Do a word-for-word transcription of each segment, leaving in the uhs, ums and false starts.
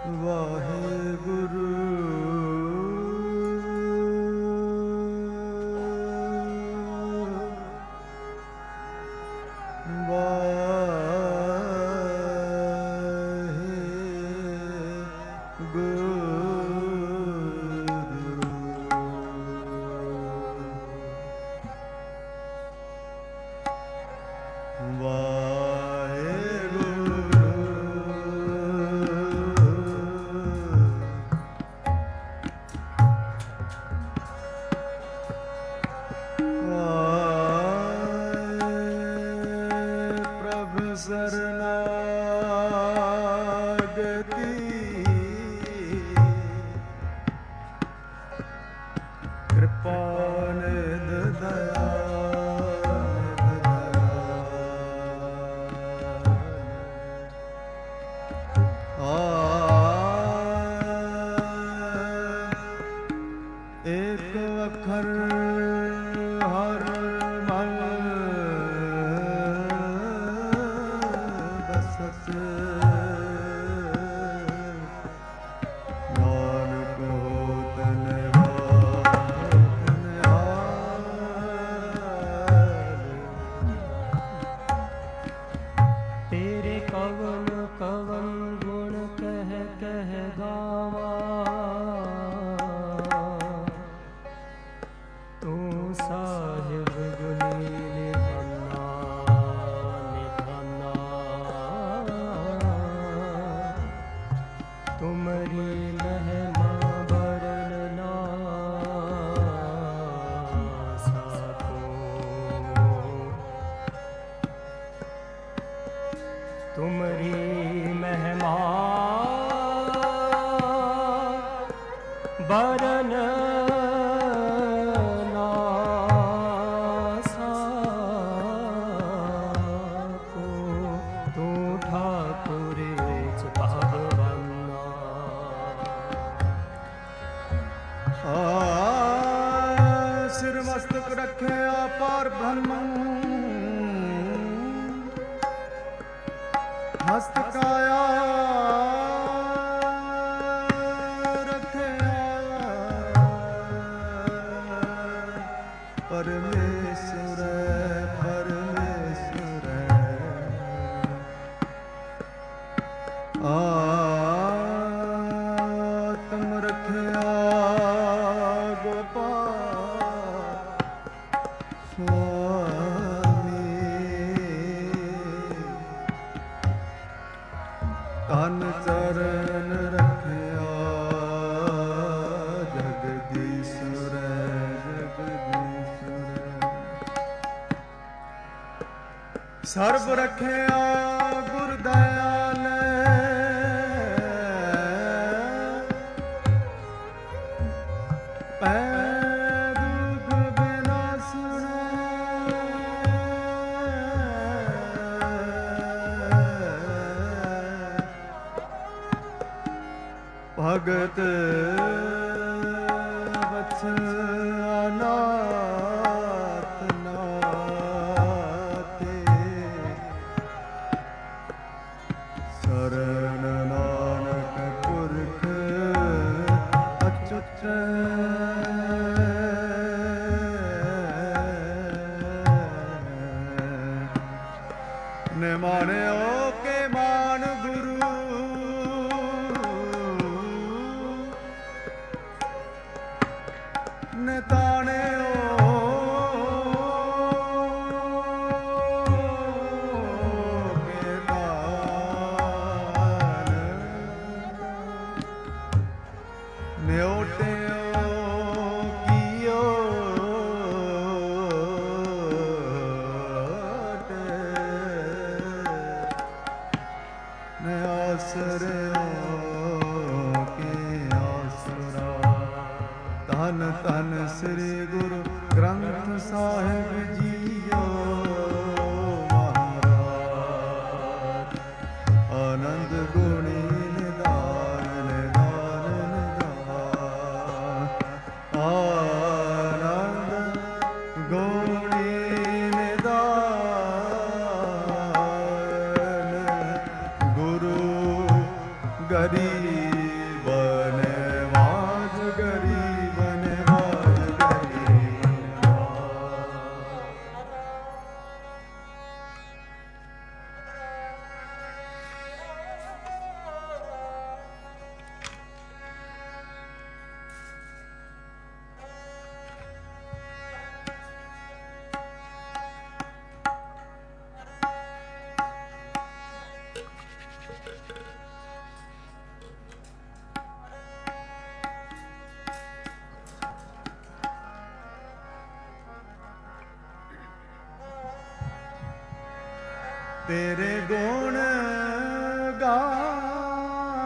ਵਾਹਿਗੁਰੂ ਸਰਬ ਰਖਿਆ ਗੁਰ ਦਇਆਲੇ ਪੈ ਦੁਖ ਬਿਨਾਸੁਣੇ ਭਗਤ ਵਤਸਲ ਨਿਮਾਣਿਓ ਕੇ ਮਾਨ ਗੁਰੂ ਨਿਤਾਣਿਓ ਕੇ ਦਾਨ ਨਿਉਟਿਓ ਧੰਨ ਧੰਨ ਸ੍ਰੀ ਗੁਰੂ ਗ੍ਰੰਥ ਸਾਹਿਬ ਜੀਓ ਮਹਾਰਾਜ ਆਨੰਦ ਗੁਣੀ ਨਿਦਾਨ ਨਿਦਾਨ ਨਿਦਾਨ ਆਨੰਦ ਗੁਣੀ ਨਿਦਾਨ ਗੁਰੂ ਗਰੀਬ ਤੇਰੇ ਗੁਣ ਗਾਵਾਂ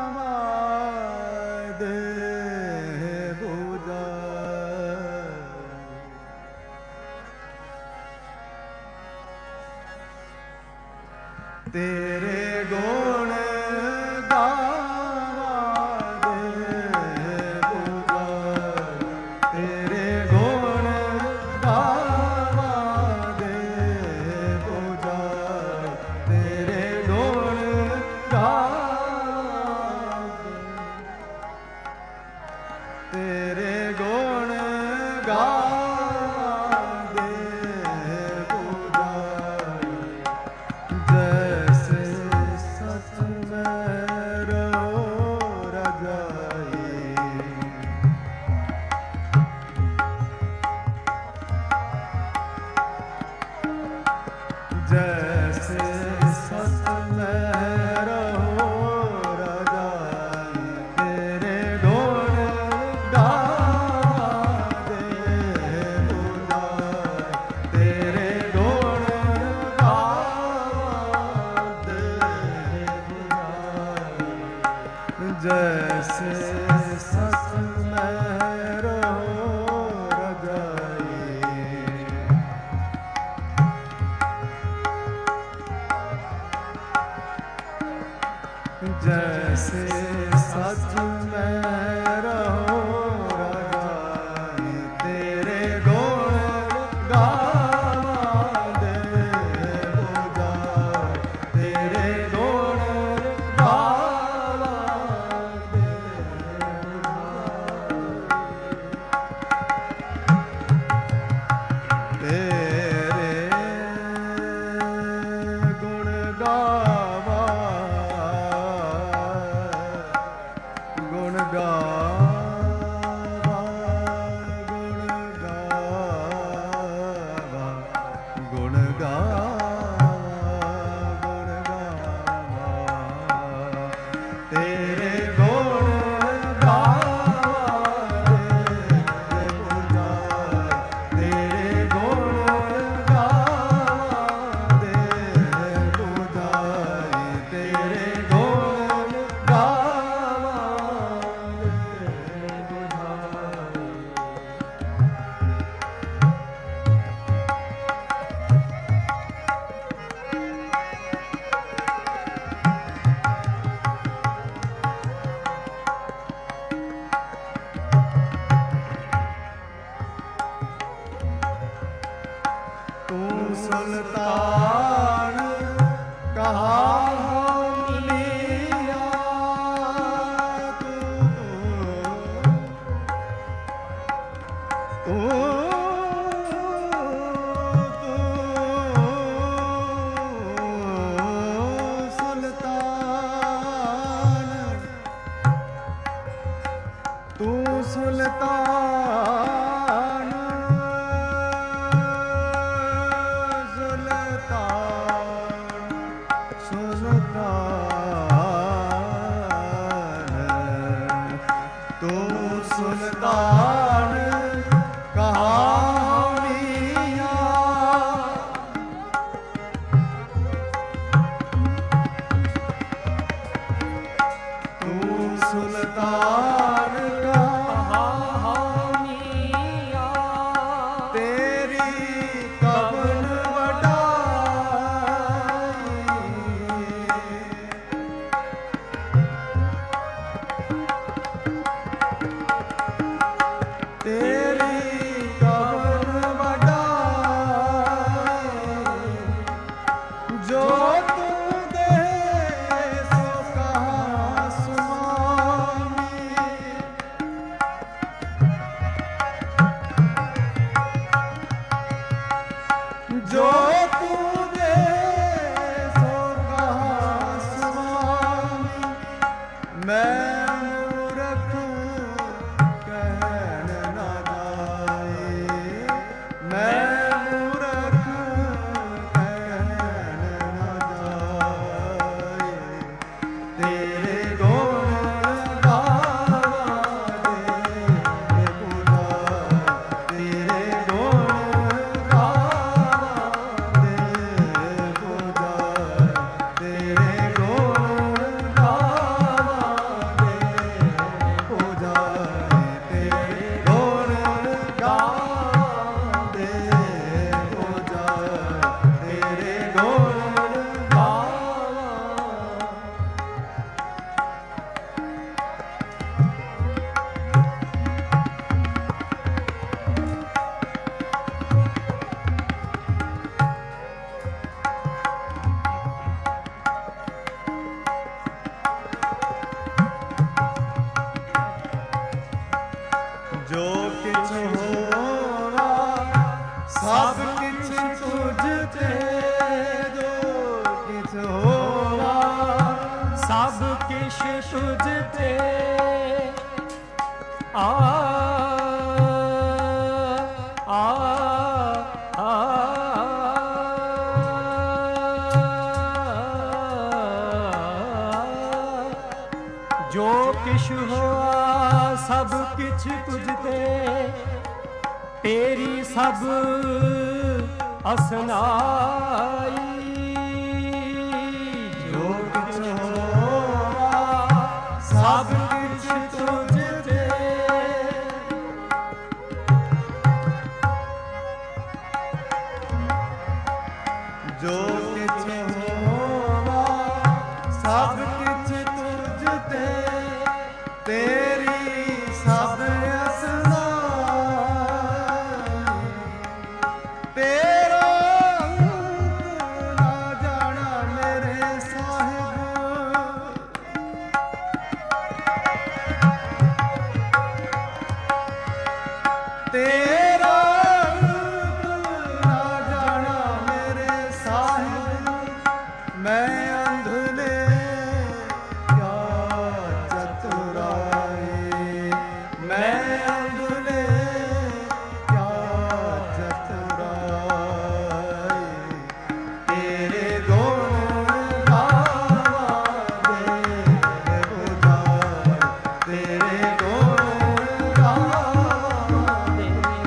ਦੇ ਬੂਝਾ ਤੇਰੇ ਗੁਣ ਗਾਵਾਂ ਦੇ ਬੂਝਾ ਤੇਰੇ ਗੁਣ ਗਾਵਾਂ ਦੇ ਬੂਝਾ ਤੇਰੇ ਗੁਣ ਗਾਵਾਂ ਤੇਰੇ ਗੁਣ ਗਾਵਾਂ ਦੇ ਬੂਝਾ ਜੈਸੇ ਸਚ ਮੈਂ ਰੋ ਰਜਾਈ ਜੈਸੇ ਸਚ ਮੈਂ ਰੋ ਰਜਾਈ ਤੇਰੇ ਗੁਣ ਗਾਵਾਂ ਦੇ ਬੂਝਾ ਤੇਰੇ ਗੁਣ ਗਾਵਾਂ ਦੇ ਬੂਝਾ ਜੈਸੇ ਸਚ ਮੈਂ ਰੋ ਰਜਾਈ ਜੈਸੇ ਸਚ ਮੈਂ ਰਹੋ ਰਜਾਈ ਤੇਰੇ ਗੁਣ ਗਾਵਾਂ ਦੇ ਬੂਝਾ ਤੇਰੇ ਗੁਣ ਗਾਵਾਂ ਦੇ ਬੂਝਾ ਤੇਰੇ ਗੁਣ ਗਾਵਾਂ ਗੁਣ ਗਾਵਾਂ ਗੁਣ ਗਾਵਾਂ ਗੁਣ ਗਾਵਾਂ ਤੇਰੇ ਗੁਣ ਗਾਵਾਂ ਦੇ ਬੂਝਾ ਤੇਰੇ ਗੁਣ ਗਾਵਾਂ ਦੇ ਬੂਝਾ ਤੇਰੇ ਗੁਣ ਗਾਵਾਂ ਤੂੰ ਸੁਲਤਾਨ ਕਹਾ ਲਿਆ ਤੂੰ ਤੂੰ ਸੁਲਤਾਨ ਤੂੰ ਸੁਲਤਾਨ ਸੁਲਤਾਨ ਤੂੰ ਸੁਲਤਾਨ ਕਹਾਣੀਆਂ ਤੂੰ ਸੁਲਤਾਨ ਕਹਾਣੀਆਂ ਤੇਰੀ ਕਵਨ ਵਡਾਈ ਸਭ ਕਿਛ ਤੁਝ ਤੇ ਆ ਆ ਆ ਜੋ ਕਿਛ ਹੋਆ ਸਭ ਕਿਛ ਤੁਝ ਤੇ ਤੇਰੀ ਸਭ ਅਸਨਾਈ ਜੋ ਕਿਛ ਹੋਆ ਸਭ ਕਿਛ ਤੁਝ ਤੇ ਜੋ ਕਿਛ ਹੋਆ ਸਭ ਕਿਛ ਤੁਝ ਤੇ ਤੇਰੀ ਸਭ ਅਸਨਾਈ ਤੇਰਾ ਅੰਤ ਨਾ ਜਾਣਾ ਮੇਰੇ ਸਾਹਿਬ ਤੇਰਾ ਅੰਤ ਨਾ ਜਾਣਾ ਮੇਰੇ ਸਾਹਿਬ ਮੈਂ ਅੰਧਲੇ ਕਿਆ ਚਤੁਰਾਈ ਮੈਂ ਅੰਧਲੇ ਕਿਆ ਚਤੁਰਾਈ ਤੇਰੇ ਗੁਣ ਗਾਵਾਂ ਦੇ ਬੁਝਾਏ ਤੇਰੇ ਗੁਣ ਗਾਵਾਂ ਦੇ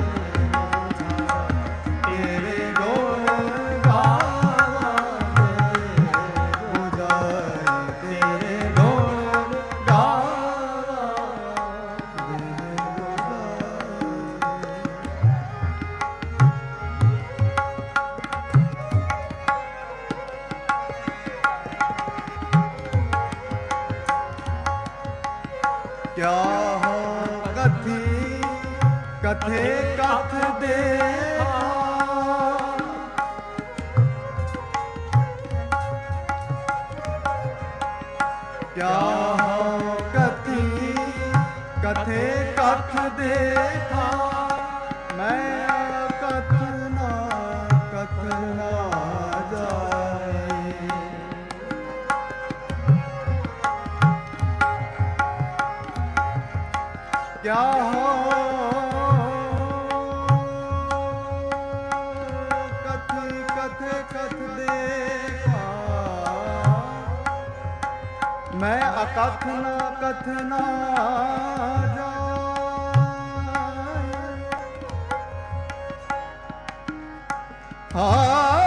ਤੇਰੇ ਗੁਣ ਗਾਵਾਂ ਦੇ ਬੁਝਾਏ ਤੇਰੇ ਗੁਣ ਗਾਵਾਂ ਦੇ ਕਿਆ ਹੋ ਕਥੀ ਕਥੇ ਕਥ ਦੇ ਕਿਆ ਹੋ ਕਥੀ ਕਥੇ ਕਥ ਦੇਖਾ ਮੈਂ ਕਥ ਨਾ ਕਥ ਨਾ ਜਾਏ ਕਿਆ ਹੋ ਕਥੀ ਕਥੇ ਕਥ ਦੇਖਾ ਮੈਂ ਅਕਥ ਨਾ ਕਥ ਨਾ ਜਾਏ ਹਾਂ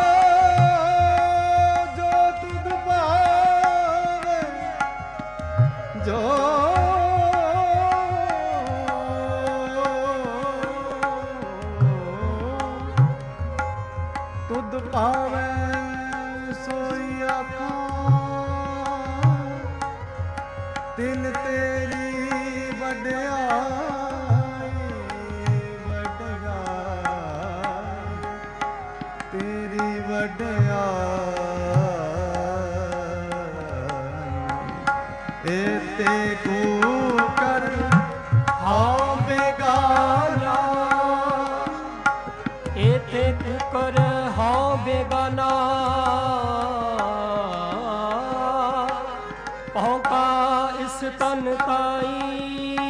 ਜੋ ਤੁਧ ਭਾਵੇ ਜੋ ਤੁਧ ਭਾਵੇ ਸੋਈ ਆਖਾਂ ਤਿਨ ਤੇਰੀ ਵਡਿਆਈ ਵਡਿਆਈ ਤੇਰੀ ਵਡਿਆਈ ਏਤੇ ਕੋ ਕਰ ਹਾਂ ਬੇਗਾਨਾ ਏਤੇ ਕੁਕਰ ਹਉ ਬੇਗਾਨਾ ਭੌਂਕਾ ਇਸ ਤਨ ਤਾਈ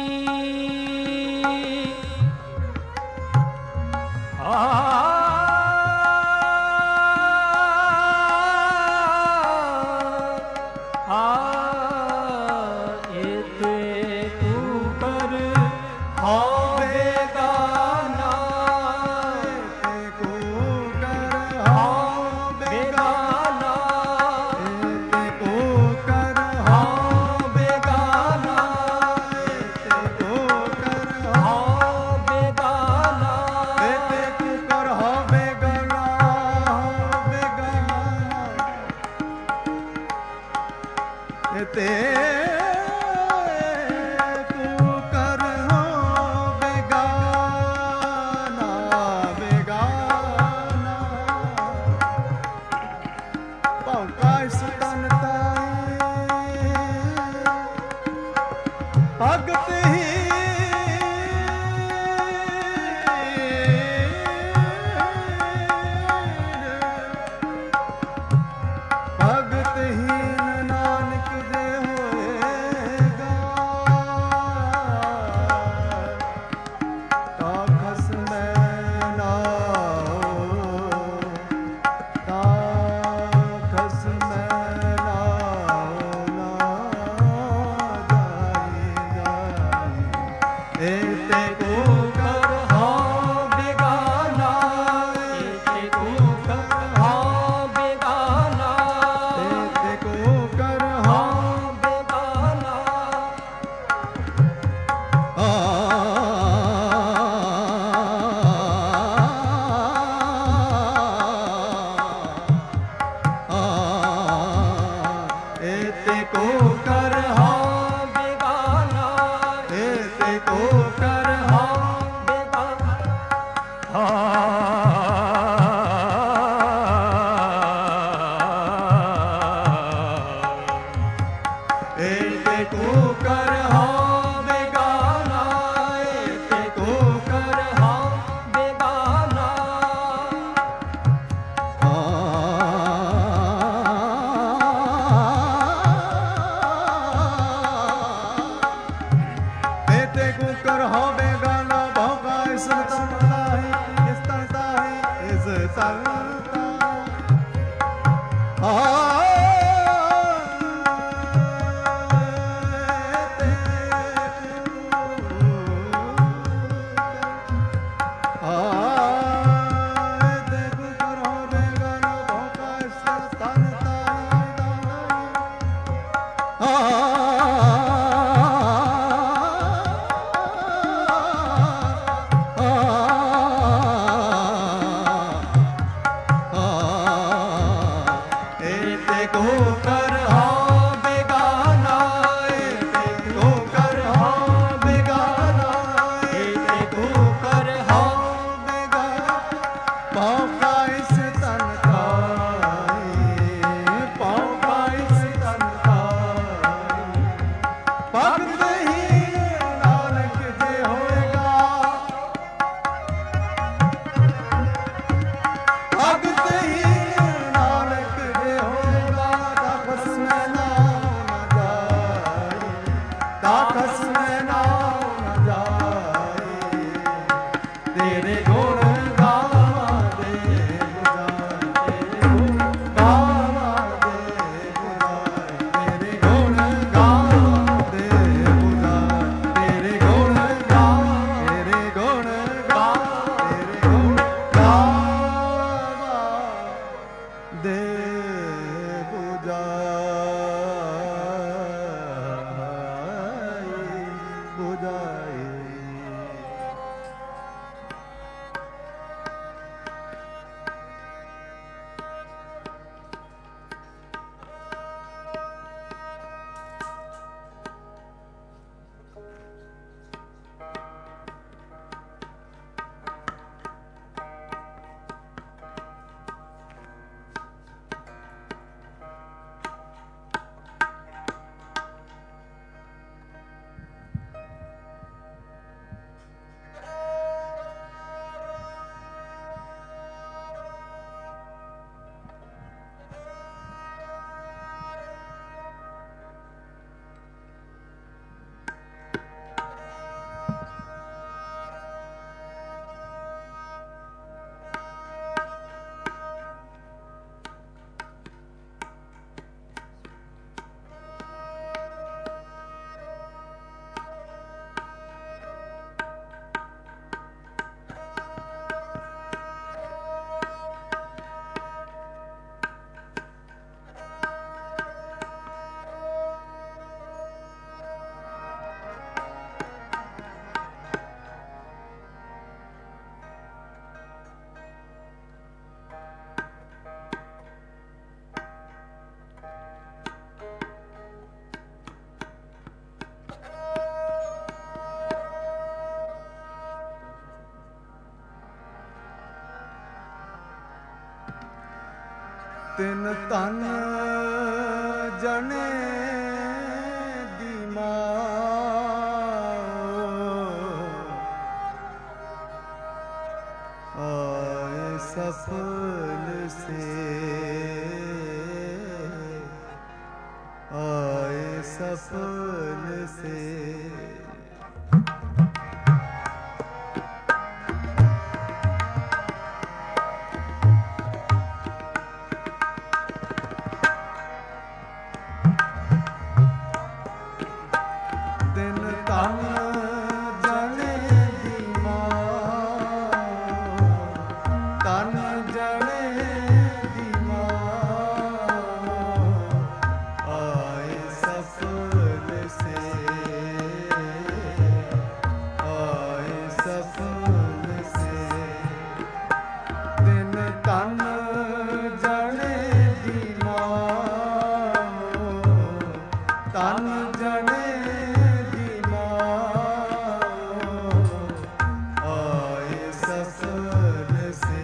ਆ ਤੇ ਤੂੰ ਕਰ ਹੋ ਬੇਗਾਨਾ ਬੇਗਾਨਾ ਭੌਂਕਾ ਇਸ ਤਨ ਤਾਈ ਭਗਤ ਹੀ ਭਗਤ ਹੀਨ ਨਾਨਕ ਦੇ ते को कर हाँ बेगाना, ते को कर हाँ बेगाना, हाँ ते को कर हाँ बेगाना, ते को कर हाँ बेगाना, ते को कर हाँ बेगाना, भोगा इस तनता है, इस तनता है, इस तनता हाँ ਤਿਨ ਤਨ ਜਣੇ ਦੀ ਮਾਂ ਆਏ ਸਫਲ ਸੇ ਆਏ ਸਫਲ ਸੇ तन जने दी माँ आए ससुर से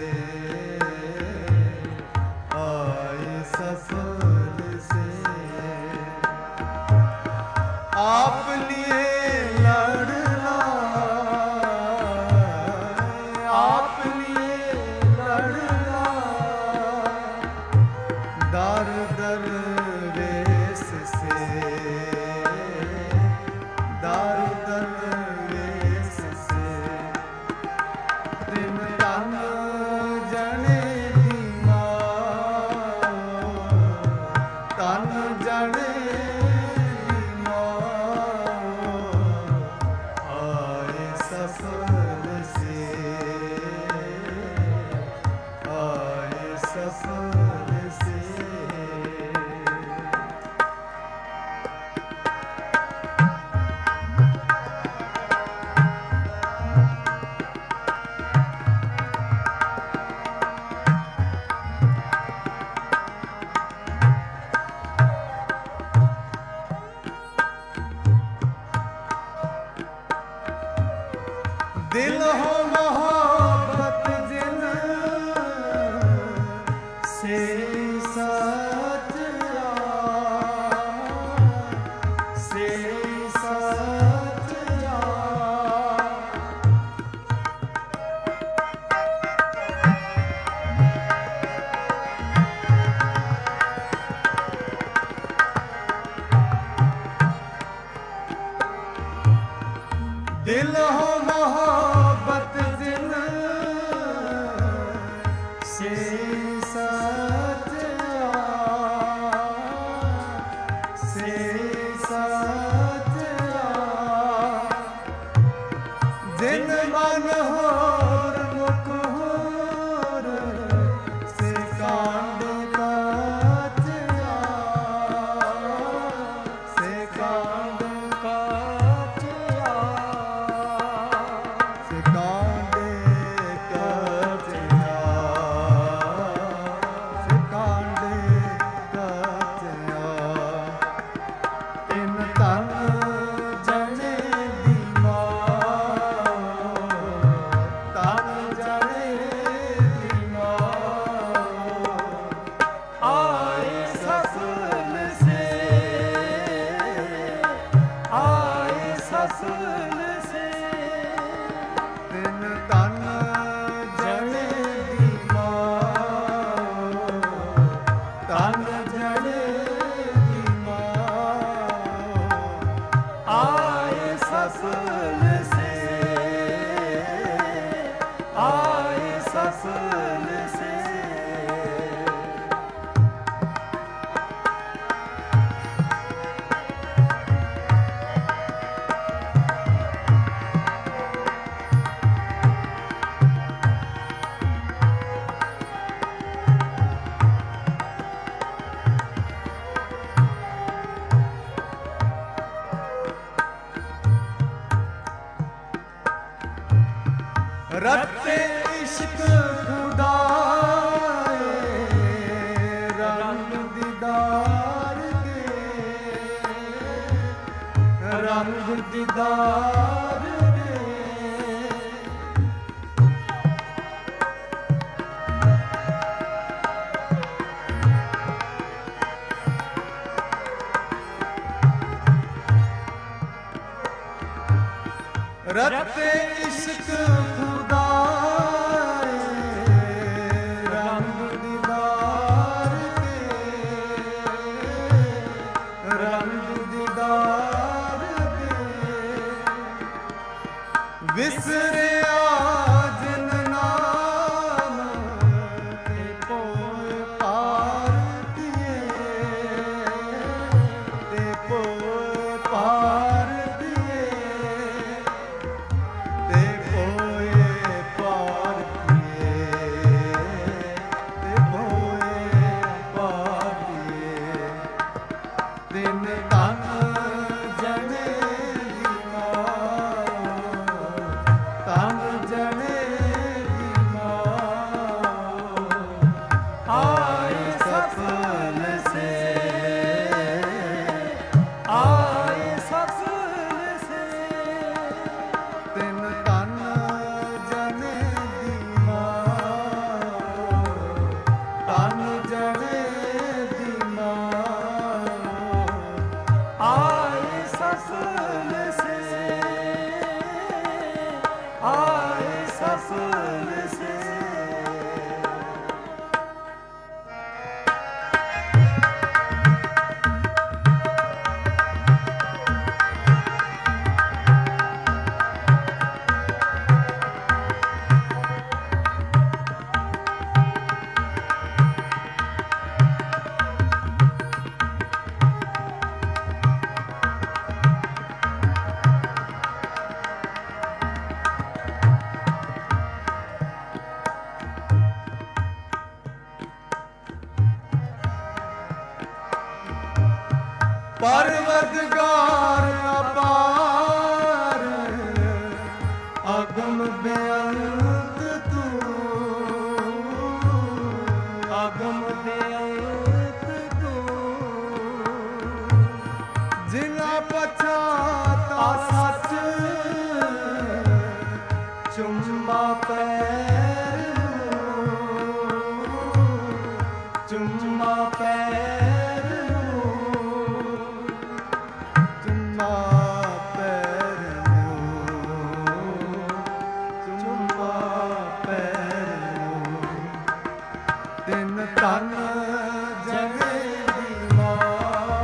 आए ससुर से आप लिए लड़ना आप लिए लड़ना दर दर वेश से दर दर वेश से दिन तन जने दी माँ तन जने दी माँ आए ससुर से आए ससुर से दिल हो मोहब्बत जिन से सच्चा से सच्चा दिल हो मोहब्बत जिन से सच्चा से सच्चा जिन मन होर मुख होर से कांड काचया से कांड काचया से कांडे काचया से कांडे काचया इन तन जने दी माँ तन जने दी माँ आए ससुर से आए ससुर से दिन तन जने दी माँ तन जने दी माँ आए ससुर से आए ससुर से रत्ते इश्क खुदाए रंग दीदार के रंग दीदार के रत्ते इश्क खुदाए रंग दीदार के रंग दीदार के विसरे जिन नाम के पोए पार दिए ते पोए पार दिए ते पोए पार दिए ते पोए पार दिए दिन तन जने दी माँ तन जने दी माँ आए सफल से ਪਰਵਰਦਗਾਰ ਅਪਾਰ ਅਗਮ ਬੇਅੰਤ ਤੂੰ, ਅਗਮ ਬੇਅੰਤ ਤੂੰ, ਜਿਨਾ ਪਛਾਤਾ ਸੱਚ ਚੁੰਮਾ ਪੈਰ ਨੂੰ, ਚੁੰਮਾ ਪੈਰ ਨੂੰ, ਚੁੰਮਾ ਪੈਰ ਨੂੰ, ਚੁੰਮਾ ਪੈਰ ਨੂੰ, ਤਿੰਨ ਤਨ ਜਗੇ ਦੀ ਮਾਂ,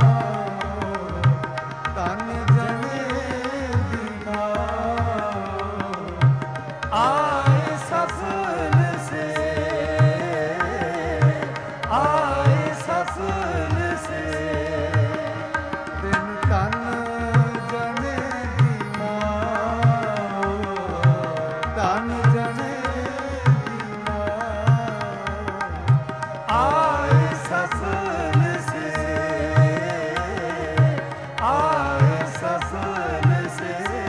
ਤਨ ਜਗੇ ਦੀ ਮਾਂ, ਆਏ ਸਫਲ ਸੇ, ਆਏ ਸਫਲ ਸੇ, ਤਿੰਨ ਤਨ ਜਨੇ ਦੀ ਮਾਂ, ਤਨ ਜਨੇ ਦੀ ਮਾਂ, ਆਏ ਸਫਲ ਸੇ, ਆਏ ਸਫਲ ਸੇ।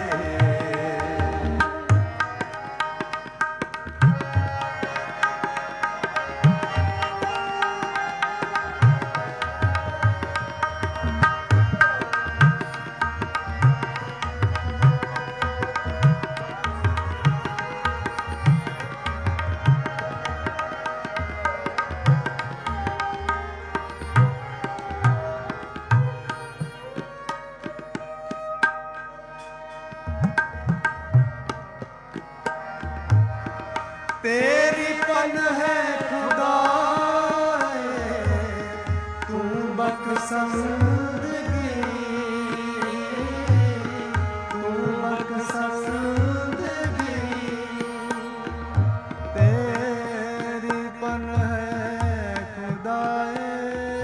तेरी पन है खुदाए, तू बख्शंदगी, तू बख्शंदगी, तेरी पन है खुदाए,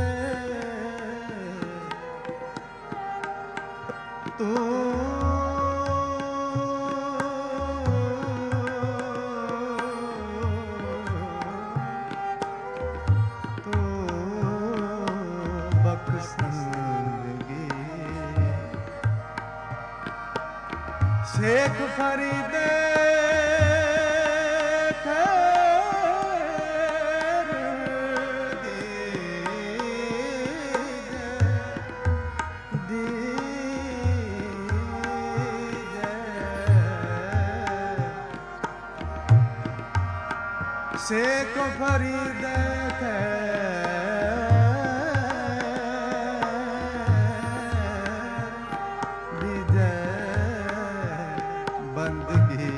तू शेख फरीदे खैर दीजे, दीजे, शेख फरीदे खैर दीजे बंदगी,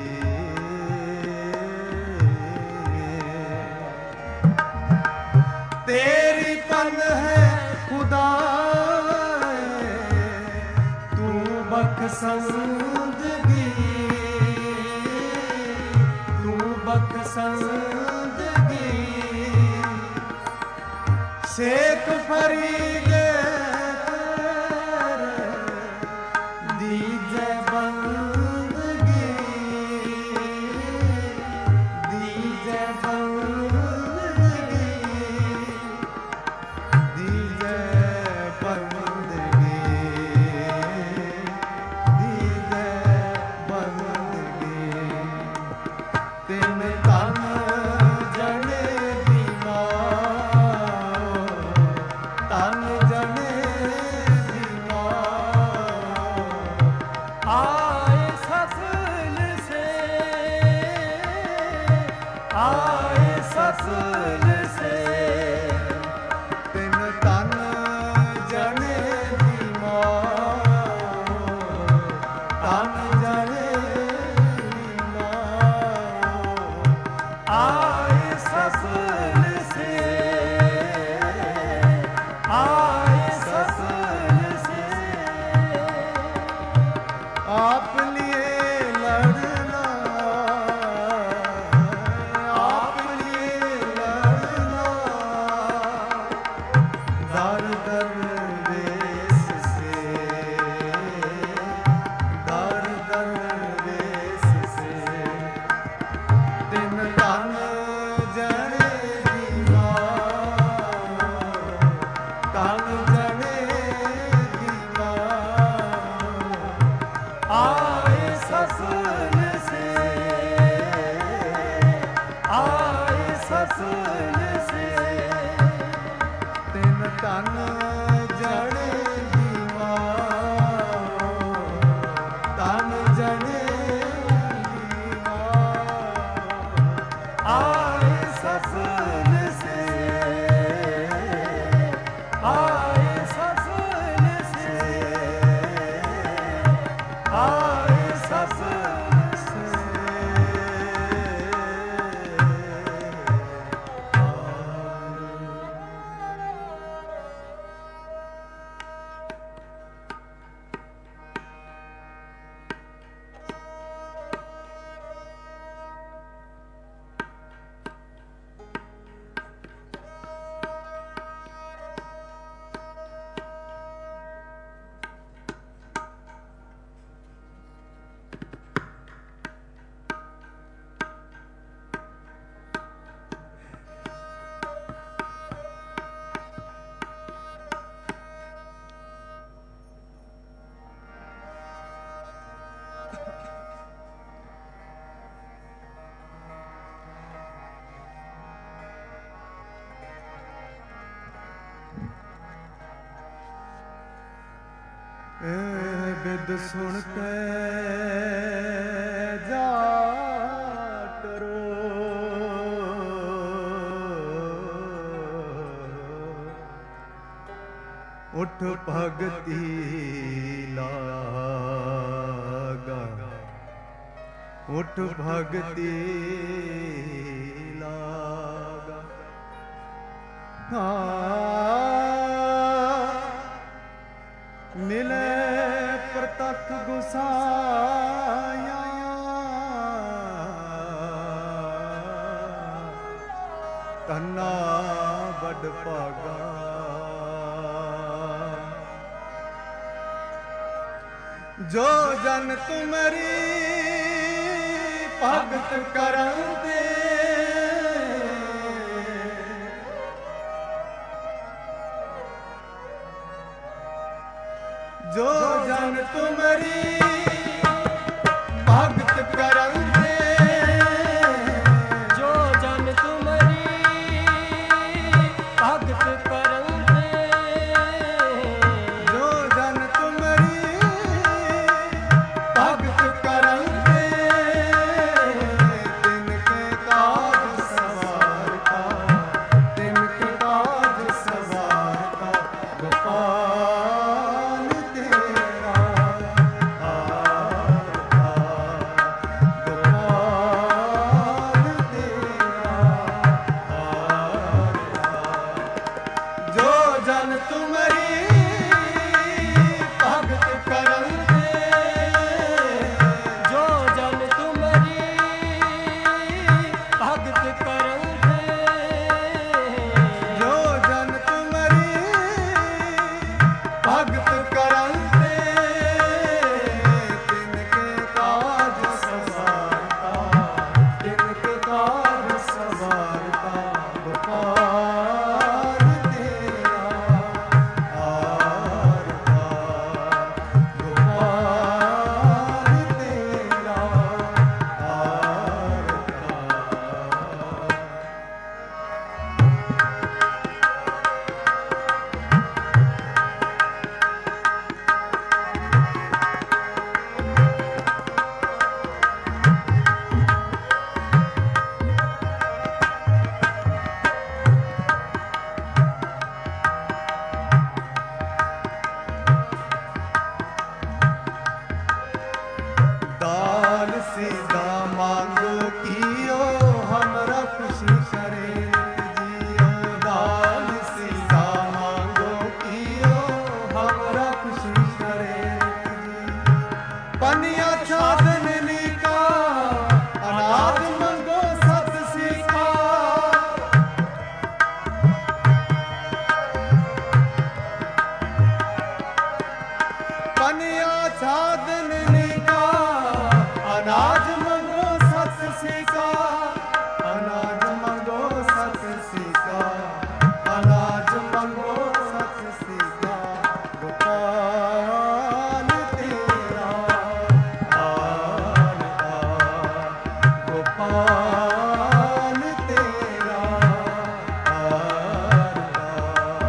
तेरी पन है खुदाए, तू बख्शंदगी, तू बख्शंदगी, शेख फरीदे दीजे बंदगी, दीजे बंदगी, दीजे बंदगी, दीजे बंदगी, तिन तन जने दी मां, तन जने दी मां, आए सफल से, आए सफल से, तिन तन जने दी मां, तन जने दी मां, आए सफल से, आए सफल से। आप लिए लड़ना, आप लिए लड़ना, ਬਿਦ ਸੁਣ ਕੇ ਜਾ ਕਰੋ ਉਠ ਭਗਤੀ ਲਾਗਾ ਉਠ ਭਗਤੀ ਲਾਗਾ ਮਿਲੇ ਪ੍ਰਤੱਖ ਗੁਸਾਇਆ ਤਨਾ ਵੱਡ ਭਾਗਾ ਜੋ ਜਨ ਤੁਮਰੀ ਭਗਤ ਕਰਨ ਦੇ ਜੋ ਜਨ ਤੁਮਰੀ ਭਗਤ ਕਰਨ ਦੇ ਜੋ ਜਨ ਤੁਮਰੀ ਭਗਤ ਕਰਨ ਦੇ ਜੋ ਜਨ ਤੁਮਰੀ ਭਗਤ ਕਰਨ ਦੇ ਤਿਨ ਕੇ ਕਾਜ ਸਵਾਰਤਾ ਤਿਨ ਕੇ ਕਾਜ ਸਵਾਰਤਾ ਗੋਪਾਲ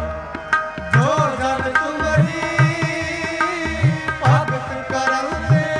ਜੋ ਜਨ ਤੁਮਰੀ ਭਗਤ ਕਰਨ ਦੇ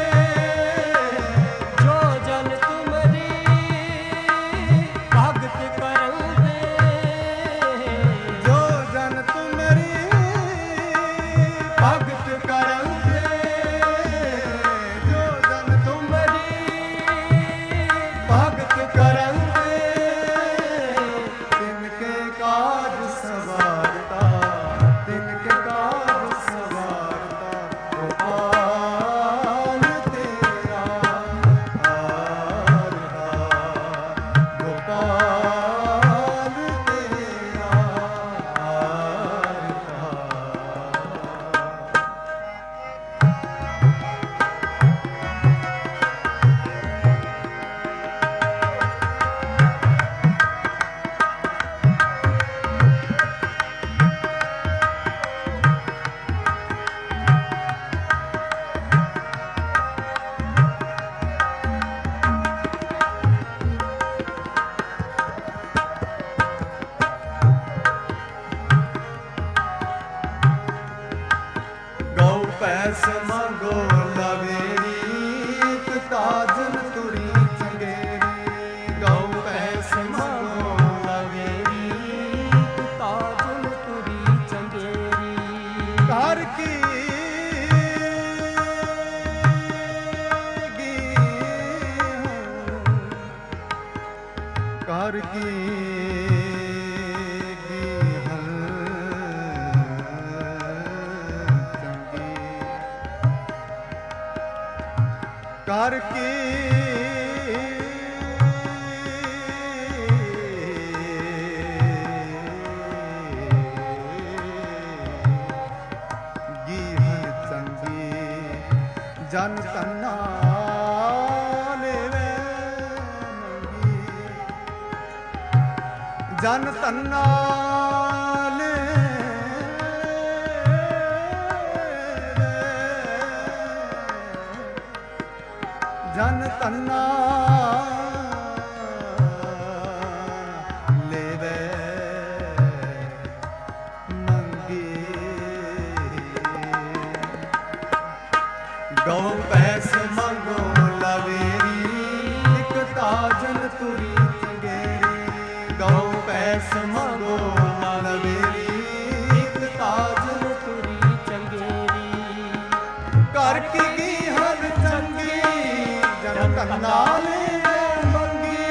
ਮੰਗੋ ਲਵੇਰੀ ਇਕ ਤਾਜਨ ਤੁਰੀ ਚੰਗੇਰੀ ਗਉ ਪੈਸ ਮੰਗੋ ਲਵੇਰੀ ਇਕ ਤਾਜਨ ਤੁਰੀ ਚੰਗੇਰੀ ਘਰ ਕੀ ਘਰ ਕੀ ਕਰ ਕੀ ਗੀਹਨ ਚੰਗੀ ਜਨ ਤਨਾ ਲੈਵੇ ਮੰਗੀ ਜਨ ਤਨਾ ਜਨ ਤੰਨਾ ਲੈਵੇ ਮੰਗੀ ਗਉ ਪੈਸ ਮੰਗੋ ਲਵੇਰੀ ਇਕ ਤਾਜਨ ਤੁਰੀ ਚੰਗੇਰੀ ਗਉ ਪੈਸ ਮੰਗੋ ਲਵੇਰੀ ਇਕ ਤਾਜਨ ਤੁਰੀ ਚੰਗੇਰੀ ਘਰ ਕੀ ਗੀਹਨ ਚੰਗੀ ਜਨ ਤੰਨਾ ਲੈਵੇ ਮੰਗੀ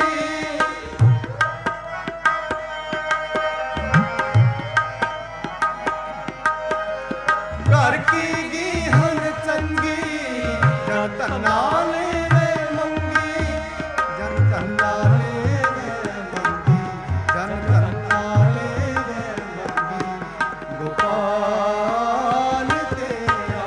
ਘਰ ਕੀ ਗੀਹਨ ਚੰਗੀ ਜਨ ਤੰਨਾ ਲੈਵੇ ਮੰਗੀ ਜਨ ਤੰਨਾ ਲੈਵੇ ਮੰਗੀ ਜਨ ਤੰਨਾ ਲੈਵੇ ਮੰਗੀ ਗੋਪਾਲ ਤੇਰਾ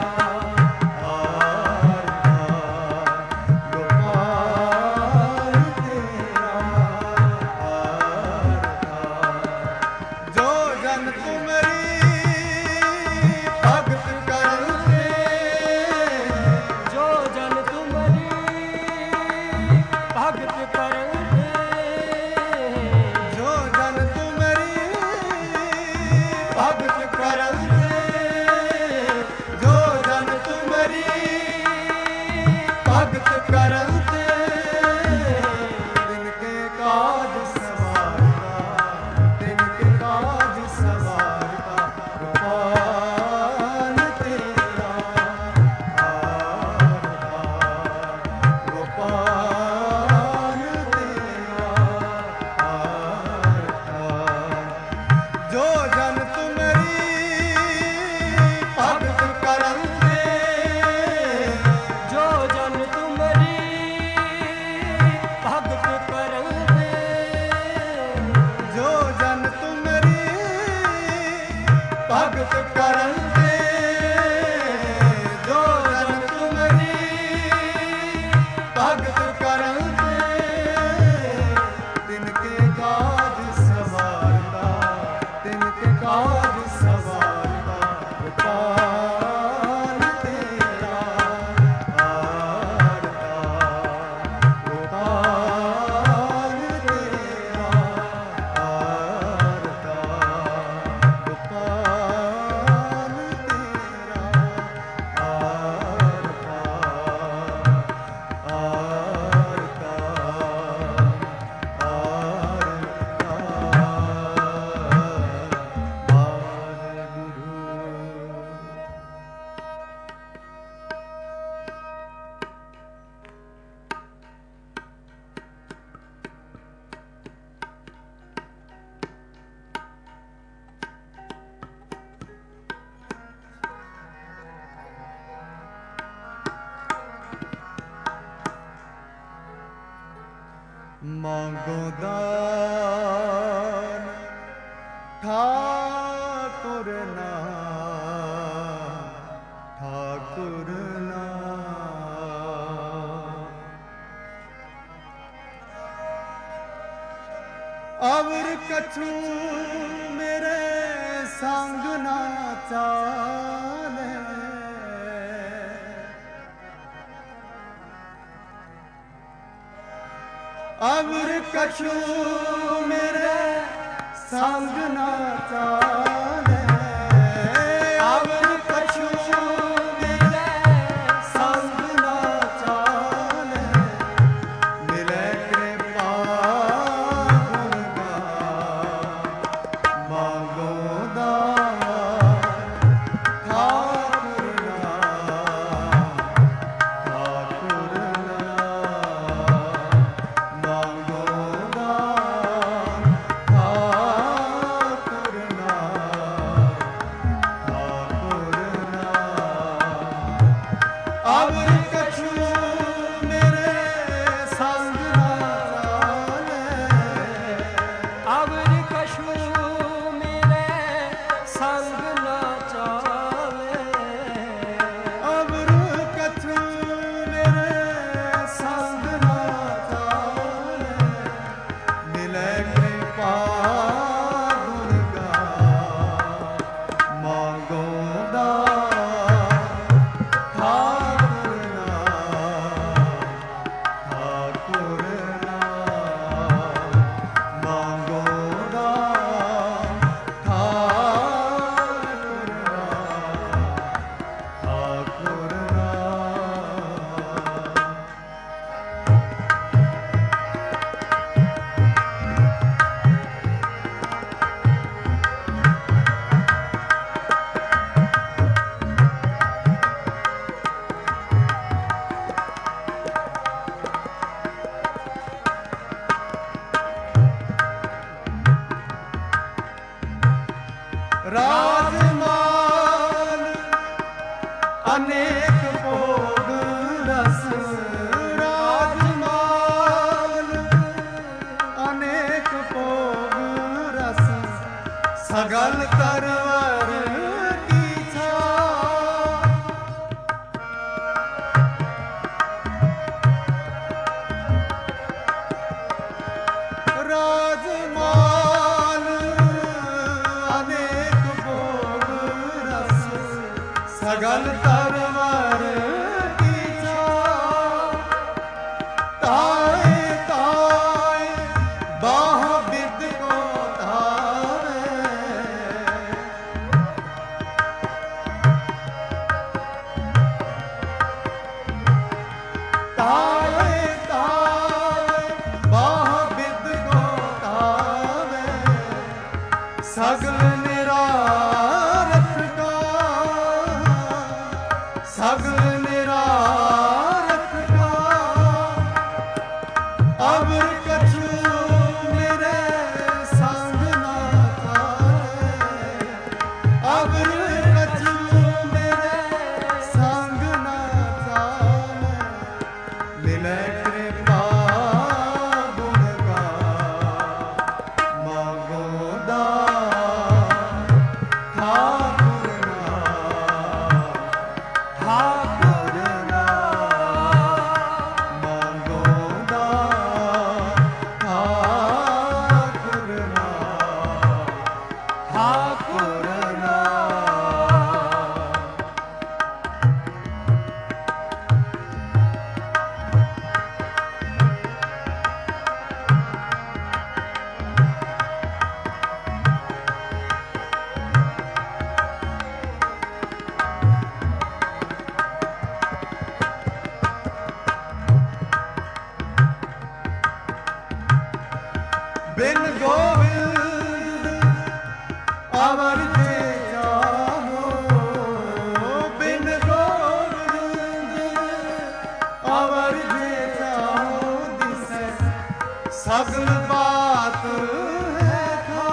ਮੰਗੋ ਦਾਨ ਠਾਕੁਰ ਨਾ ਠਾਕੁਰ ਨਾ ਅਵਰ ਕਛੂ ਮੇਰੇ ਸੰਗ ਨਾ ਚਾਲੇ ਅਵਰ ਕਛੂ ਮੇਰੇ ਸੰਗ ਨਾ ਚਾਲੇ ਅਵਰ ਕਛੂ ਮੇਰੇ अवर कछु मेरे संग ना चाले, अवर कछु मेरे संग ना चाले, अवर कछु मेरे संग ना चाले, मिले कृपा दुर्गा मांगो दान ठाकुर नाम, ठाकुर नाम मांगो दान ठाकुर नाम, ठाकुर नाम। राजमान अनेक भोग रस, राजमान अनेक भोग रस, सगल तरवर की छाव। राजमान अनेक भोग रस, सगल तरवर की छाव। ताए ताए बाह बिद को धावे, ताए ताए बाह बिद को धावे, सगल निरारथ का, सगल निरारथ का। अवर कछु मेरे संग ना चाले, अवर कछु मेरे संग ना चाले, मिले कृपा गुण का मांगो दान ठाकुर नाम, ठाकुर नाम मांगो दान ठाकुर नाम, ठाकुर नाम। बिन गोविंद अवर जे जाहो, बिन गोविंद अवर जे जाहो, दिसे सगल बात है था।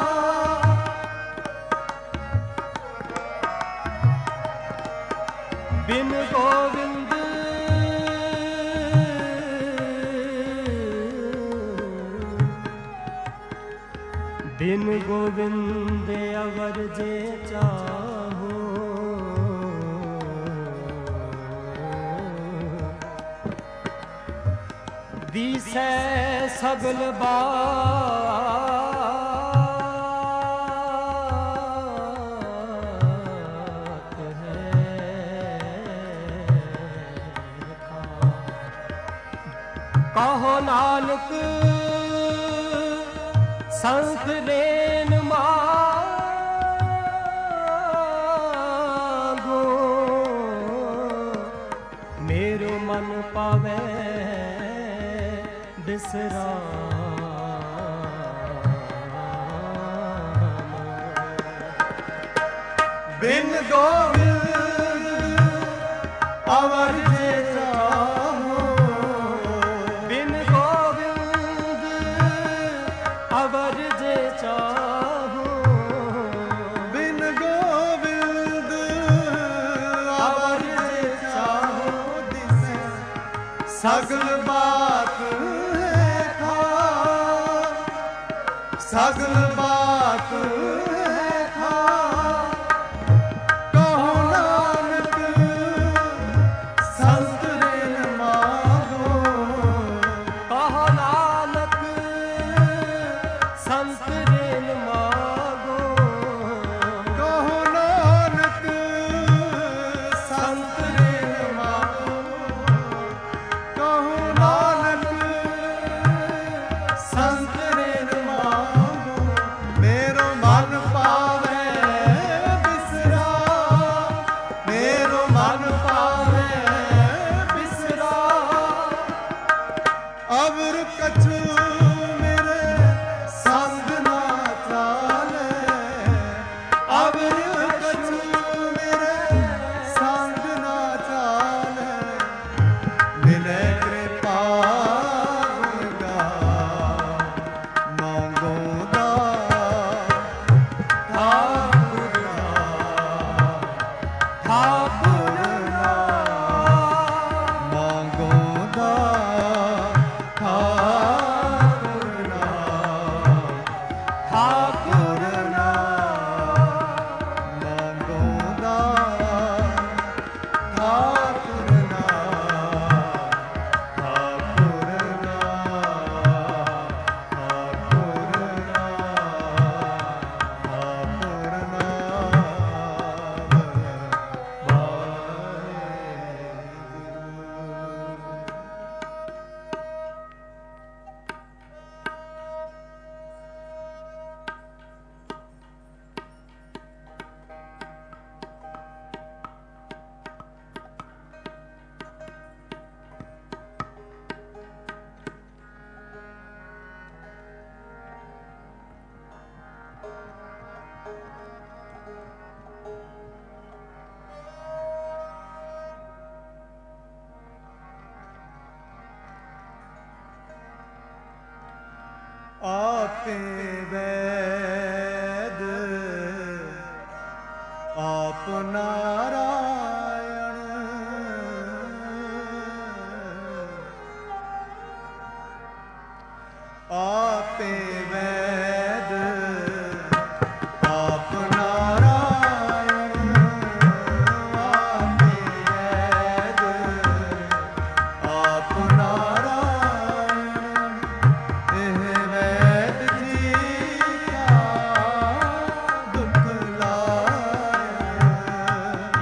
बिन गोविंद बिन गोविंद अवर जे चाहो, दिसे सगल बात है। कहो नानक संख लेन मांगो, मेरो मन पावे बिसराम। बिन गोविंद अवर जे चाहो, बिन गोविंद अवर जे चाहो, बिन गोविंद अवर जे चाहो, सगल बात है खास, सगल बात है खास। कहो नानक संत रेन मांगो, कहो नानक संत रेन मांगो, कहो नानक संत रेन मांगो, कहो नानक संत रेन मांगो। मेरो मन पावे बिसरा, मेरो मन पावे बिसरा। अवर कछु मेरे संग ना चाले, अवर कछु मेरे संग ना चाले। मिले कृपा गुरगा मांगो दा ठाकुर ठाकुर मांगो दा ठाकुर ठाकुर मांगो दा ठाकुर आपे वैद आप नारायण, आपे वैद आप नारायण, आपे वैद आप नारायण। एह वैद जी का दुख लाए,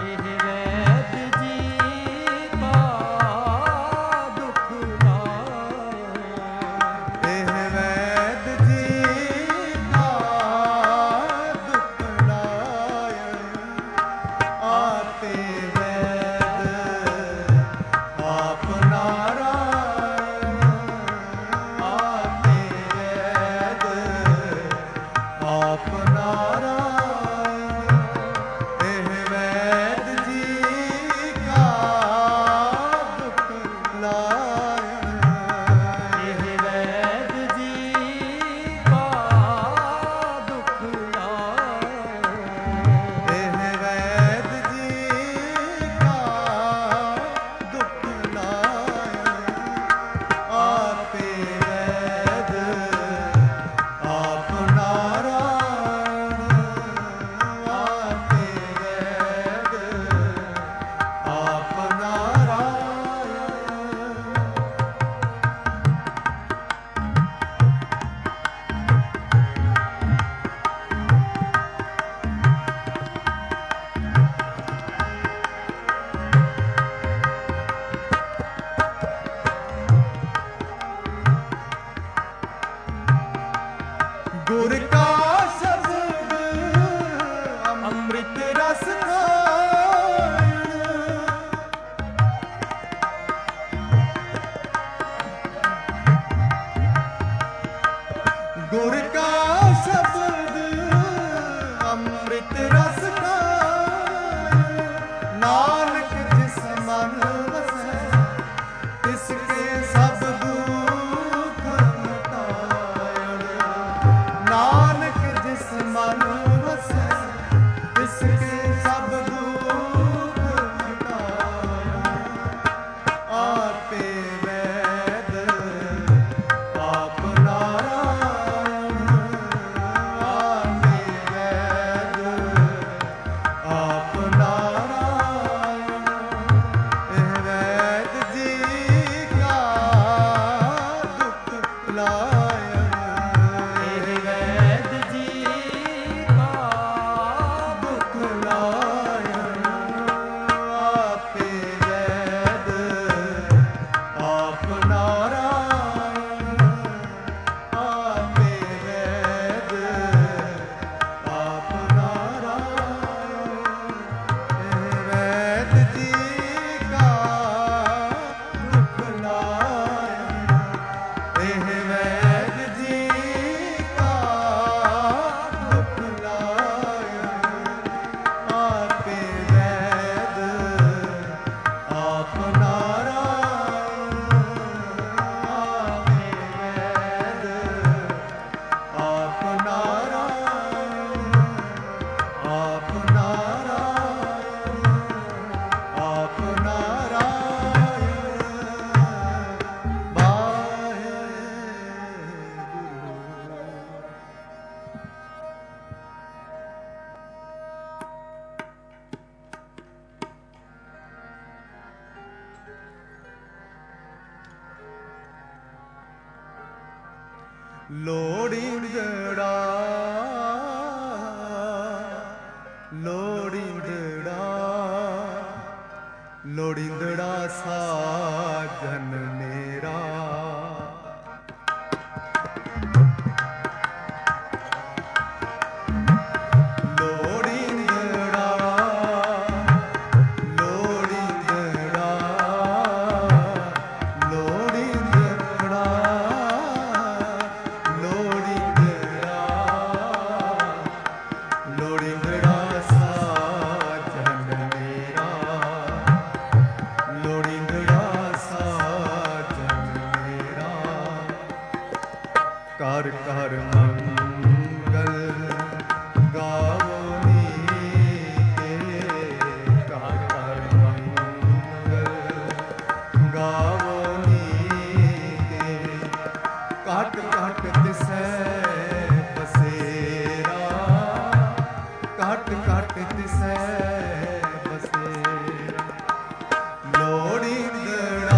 ਲੋੜੀਂਦੜਾ ਲੋੜੀਂਦੜਾ ਲੋੜੀਂਦੜਾ ਸਾਜਨ ਮੇਰਾ ਕਰ ਕਰ ਮੰਗਲ ਗਾਵੋ ਨੀਕੇ ਕਰ ਕਰ ਮੰਗਲ ਗਾਵੋ ਨੀਕੇ ਘਟ ਘਟ ਤਿਸੈ ਬਸੇਰਾ ਘਟ ਘਟ ਤਿਸੈ ਬਸੇਰਾ ਲੋੜੀਂਦੜਾ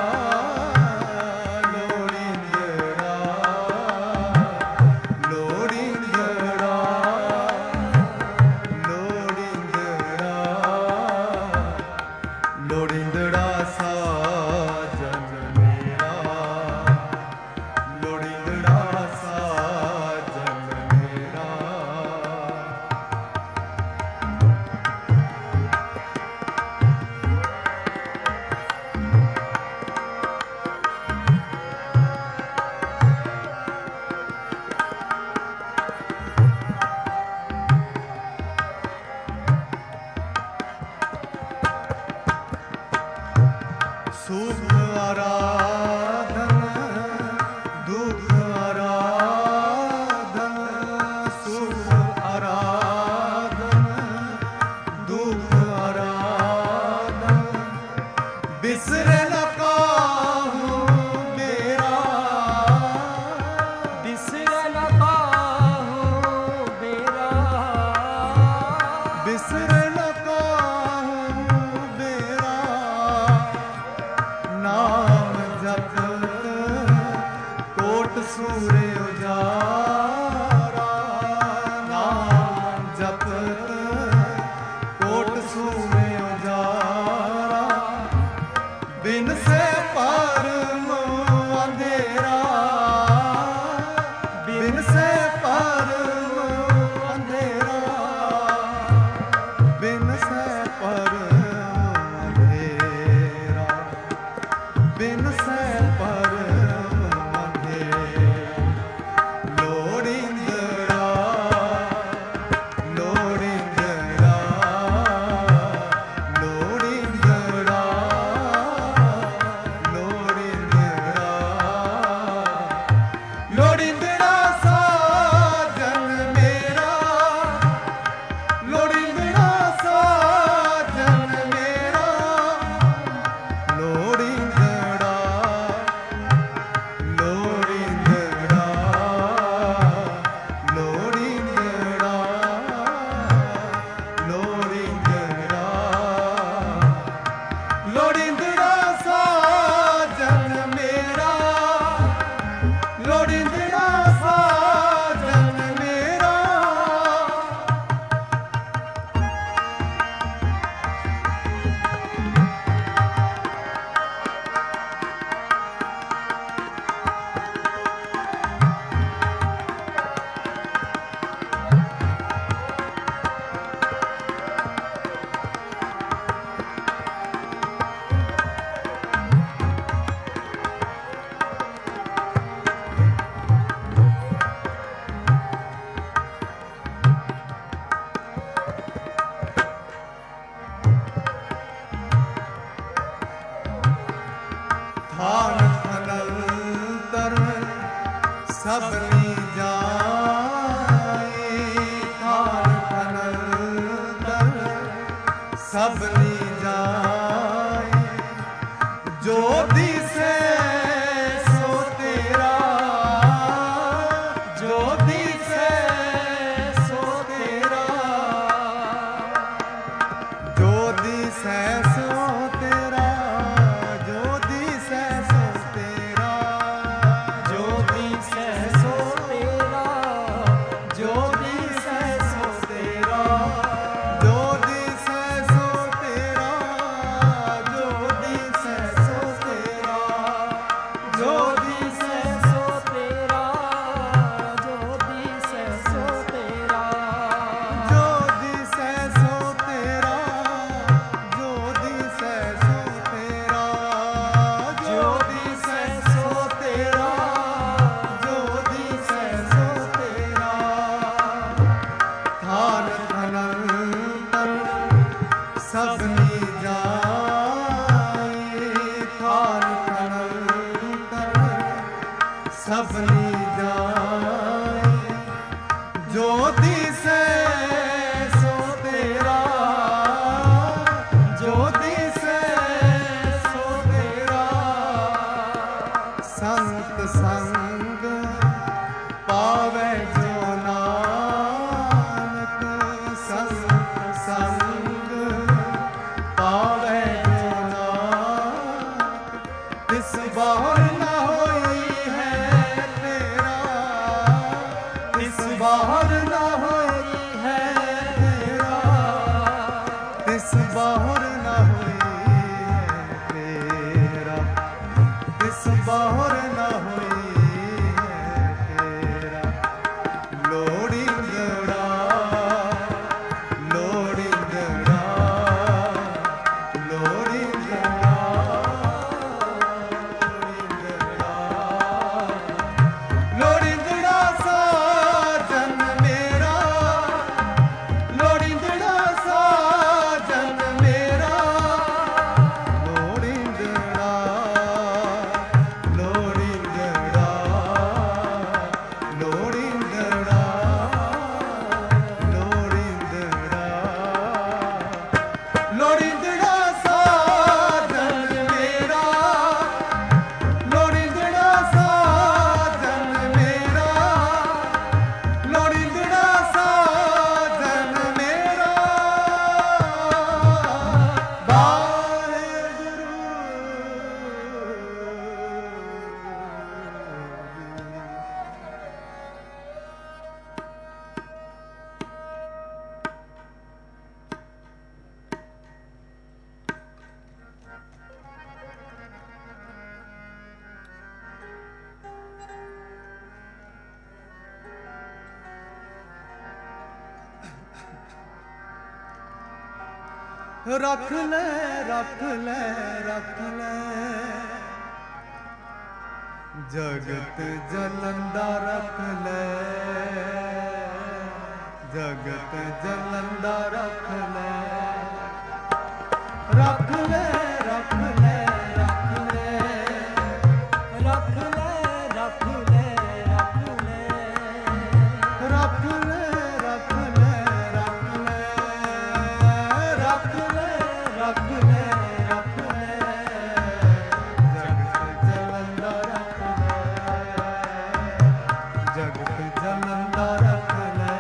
ਸੁਖ ਆਰਾਧਨ ਦੁਖ ਆਰਾਧਨ ਸੁਖ ਆਰਾਧਨ ਦੁਖ ਆਰਾਧਨ ਬਿਸਰੇ ਨ ਕਾਹੂ ਮੇਰਾ ਬਿਸਰੇ ਨ ਕਾਹੂ ਮੇਰਾ ਬਿਸਰੇ ਨ ਕਾਹੂ ਮੇਰਾ ਨਾਮ ਜਪਤ ਕੋਟ ਸੂਰੇ ਉਜਾਰਾ ਨਾਮ ਜਪਤ ਕੋਟ ਸੂਰੇ ਉਜਾਰਾ ਬਿਨ ਸੇ ਪਰਮ ਅੰਧੇਰਾ ਬਿਨ ਸੇ ਪਰਮ ਅੰਧੇਰਾ ਬਿਨ ਸੇ ਪਰਮ ਅੰਧੇਰਾ ਬਿਨ ਸੈ ਪਰਮ ਅੰਧੇਰਾ ਲੋੜੀਂਦੜਾ ਲੋੜੀਂਦੜਾ ਲੋੜੀਂਦੜਾ ਲੋੜੀਂਦੜਾ ਲੋੜੀਂਦੜਾ ਸਾਜਨ ਮੇਰਾ ਲੋੜੀਂਦੜਾ ਸਾਜਨ ਮੇਰਾ ਲੋੜੀਂਦੜਾ ਲੋੜੀਂਦੜਾ ਲੋੜੀਂਦੜਾ ਲੋੜੀਂਦੜਾ ਲੋੜੀਂਦੜਾ ਸਾਜਨ ਮੇਰਾ ਲੋੜੀਂਦੜਾ ਸਾਜਨ ਮੇਰਾ ਥਾਨ ਅਨੰਤਰ ਸਭਨੀ ਜਾਏ ਥਾਨ ਅਨੰਤਰ ਸਭਨੀ ਜਾਏ ਜੋ ਦਿਸੈ ਸੋ ਤੇਰਾ ਜੋ ਦਿਸੈ ਸੋ ਤੇਰਾ ਜੋ ਦਿਸੈ ਸੋ ਤੇਰਾ ਜੋ ਦਿਸੈ ਸੋ ਤੇਰਾ ਜੋ ਦਿਸੈ ਸੋ सबनी जाए, जो दिसे सो तेरा, जो दिसे सो तेरा। संत संग पावे जो नानक, संत संग पावे जो नानक। तिस बार न होई है तेरा, तिस बार न होई है तेरा, तिस बार न होई है तेरा, तिस बार न होई है तेरा। लोड़ींदड़ा लोड़ींदड़ा लोड़ींदड़ा लोड़ींदड़ा साजन मेरा, लोड़ींदड़ा साजन मेरा। लोड़ींदड़ा लोड़ींदड़ा लोड़ींदड़ा लोड़ींदड़ा लोड़ींदड़ा साजन मेरा, लोड़ींदड़ा साजन मेरा, लोड़ींदड़ा साजन मेरा। रख ले रख ले रख ले जगत जलंदा, रख ले जगत जलंदा, रख ले रख ले रख ले रख ले रख ले रख ले रख ले रख ले रख ले रख ले रख ले रख ले रख ले जगत जलंदा, रख ले जगत जलंदा, रख ले।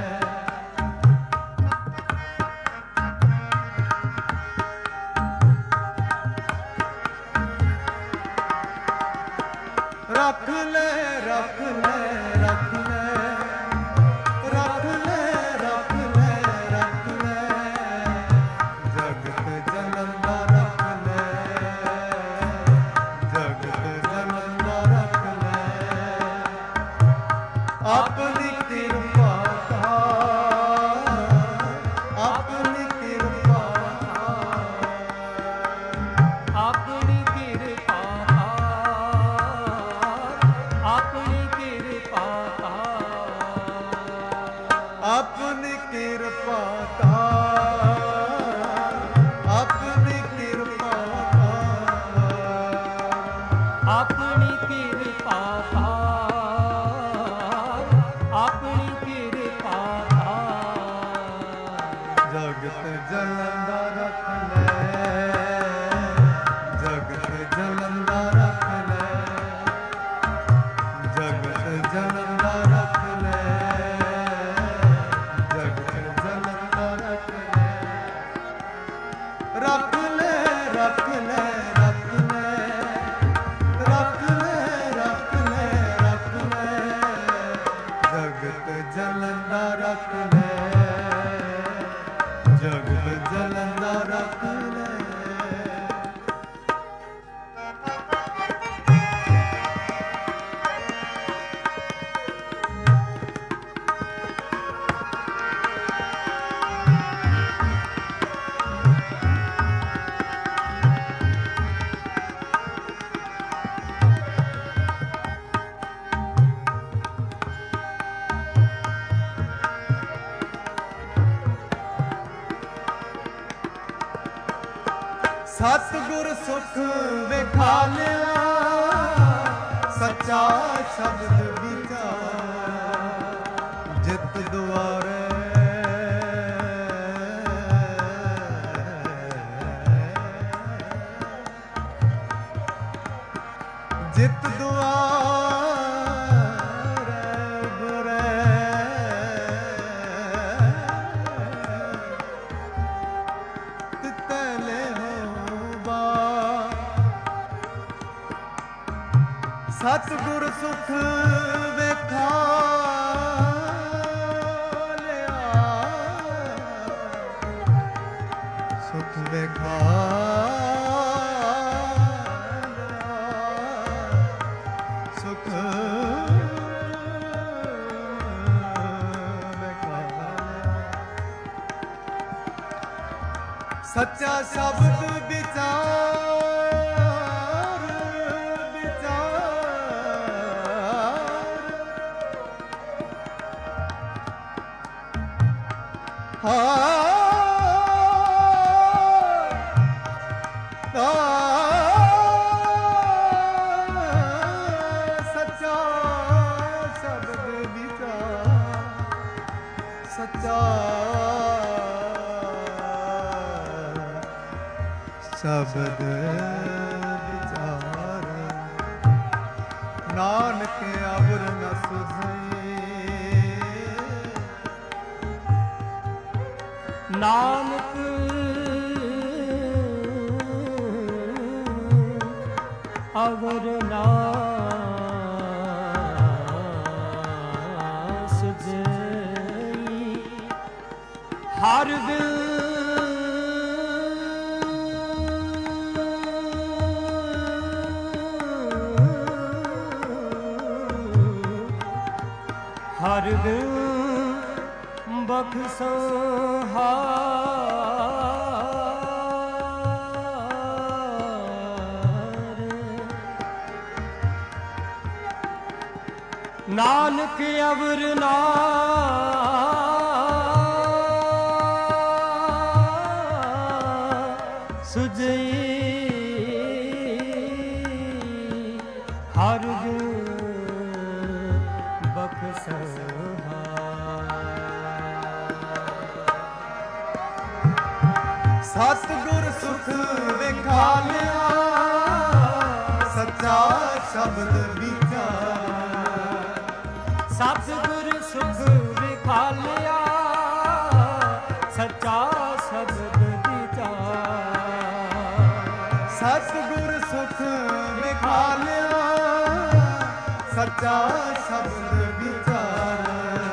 रख ले रख ले रख ले रख ले रख ले रख ले जगत जलंदा, रख ले जगत जलंदा, रख ले। अपनी कृपा का अपनी कृपा अपनी कृपा अपनी कृपा अपनी कृपा का अपनी कृपा अपनी कृपा अपनी कृपा जगत जलंदा, रख ले जगत जलंदा, रख ले जगत जलंदा, रख ले जगत जलंदा, रख ले रख ले रख ले रख ले रख ले रख ले रख ले जगत जलंदा, रख ले जगत जलंदा, रख ले। सतगुर सुख विखा लिया, सच्चा ਸੱਚਾ ਸ਼ਬਦ ਵਿਚਾਰ ਜਿਤ ਦੁਆਰੇ ਜਿਤ ਦੁਆਰੇ ਗੁਰੇ ਤਿਤੈ ਲੈਹੁ ਬਾ ਸਤਿਗੁਰ ਸੁਖ ਵੇਖਾ ਲਿਆ ਸੁਖ ਵੇਖਾ ਸੁਖ ਵੇਖਾ ਸੱਚਾ ਸ਼ਬਦ ਵਿਚਾਰ ਵਿਚਾਰ ਹਾਂ ਸੱਚਾ ਸ਼ਬਦ ਵਿਚਾਰ ਸੱਚਾ ਸ਼ਬਦ ਵਿਚਾਰ ਨਾਨਕ ਅਵਰ ਨ ਸੁਝਈ ਨਾਨਕ ਅਵਰ ਨਾ ਸੁਝਈ ਹਰ ਦਿਲ ਹਰ ਦਿਲ ਬਖਸ਼ੋ ਨਾਨਕ ਅਵਰ ਨਾ ਸੁਝਈ ਹਰ ਦਿਨ ਬਖਸ਼ਹਾ ਸਤਿਗੁਰ ਸੁਖ ਵੇਖਾ ਲਿਆ ਸੱਚਾ ਸ਼ਬਦ ਵਿਚਾਰ ਸਤਿਗੁਰ ਸੁਖ ਵੇਖਾ ਲਿਆ ਸੱਚਾ ਸ਼ਬਦ ਵਿਚਾਰ ਸਤਿਗੁਰ ਸੁਖ ਵੇਖਾ ਲਿਆ ਸੱਚਾ ਸ਼ਬਦ ਵਿਚਾਰ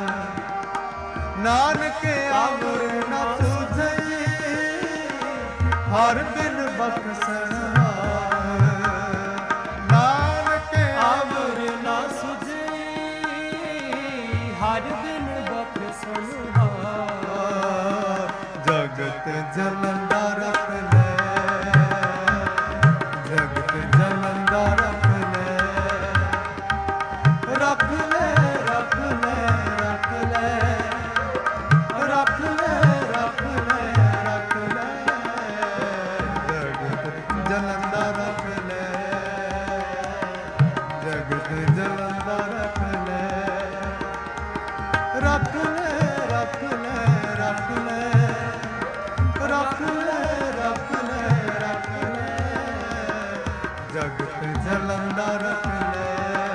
ਨਾਨਕ ਅਵਰ ਨ ਸੁਝਈ ਹਰ ਬਿਨ ਬਖਸ਼ਣ ਨਾਨਕ ਅਵਰ ਨ ਸੁਝਈ ਹਰ ਬਿਨ ਬਖਸ਼ਣ ਜਗਤ ਜਲੰਦਾ ਰੱਖ ਲੈ ਜਗਤ ਜਲੰਦਾ ਰੱਖ ਲੈ ਰੱਖ ਲੈ ਰੱਖ ਲੈ ਰੱਖ ਲੈ ਰੱਖ ਲੈ ਰੱਖ ਲੈ ਰੱਖ ਲੈ ਜਗਤ ਜਲੰਦਾ ਰੱਖ ਲੈ ਜਗਤ ਜਲੰਦਾ ਰੱਖ ਲੈ ਰੱਖ ਲੈ ਰੱਖ ਲੈ ਰੱਖ ਲੈ ਰੱਖ ਲੈ ਰੱਖ ਲੈ ਰੱਖ ਲੈ ਜਗਤ ਜਲੰਦਾ ਰੱਖ ਲੈ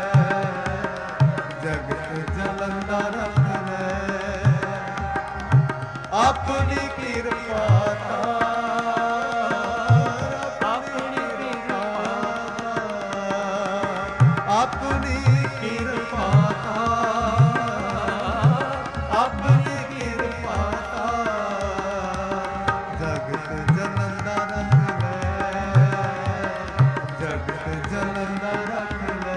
ਜਗਤ ਜਲੰਦਾ ਰੱਖ ਲੈ ਆਪਣੀ ਕਿਰਪਾ ਆਪਣੀ ਕਿਰਪਾ ਆਪਣੀ ਕਿਰਪਾ ਆਪਣੀ ਕਿਰਪਾ ਜਗਤ ਜਲੰਦਾ ਰੱਖ ਲੈ ਜਗਤ ਜਲੰਦਾ ਰੱਖ ਲੈ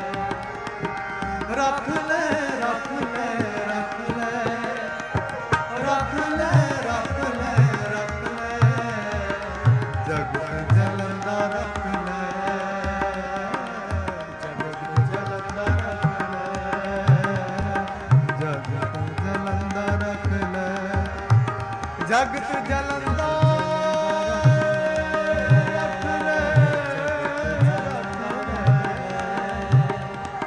ਰੱਖ ਲੈ ਰੱਖ ਲੈ ਰੱਖ ਲੈ ਰੱਖ ਲੈ ਰੱਖ ਲੈ ਰੱਖ ਲੈ ਜਗਤ ਜਲੰਦਾ ਰੱਖ ਲੈ ਜਗਤ ਜਲੰਦਾ ਰੱਖ ਲੈ ਜਗਤ ਜਲੰਦਾ ਰੱਖ ਲੈ ਜਗਤ ਜਲੰਦਾ ਰੱਖ ਲੈ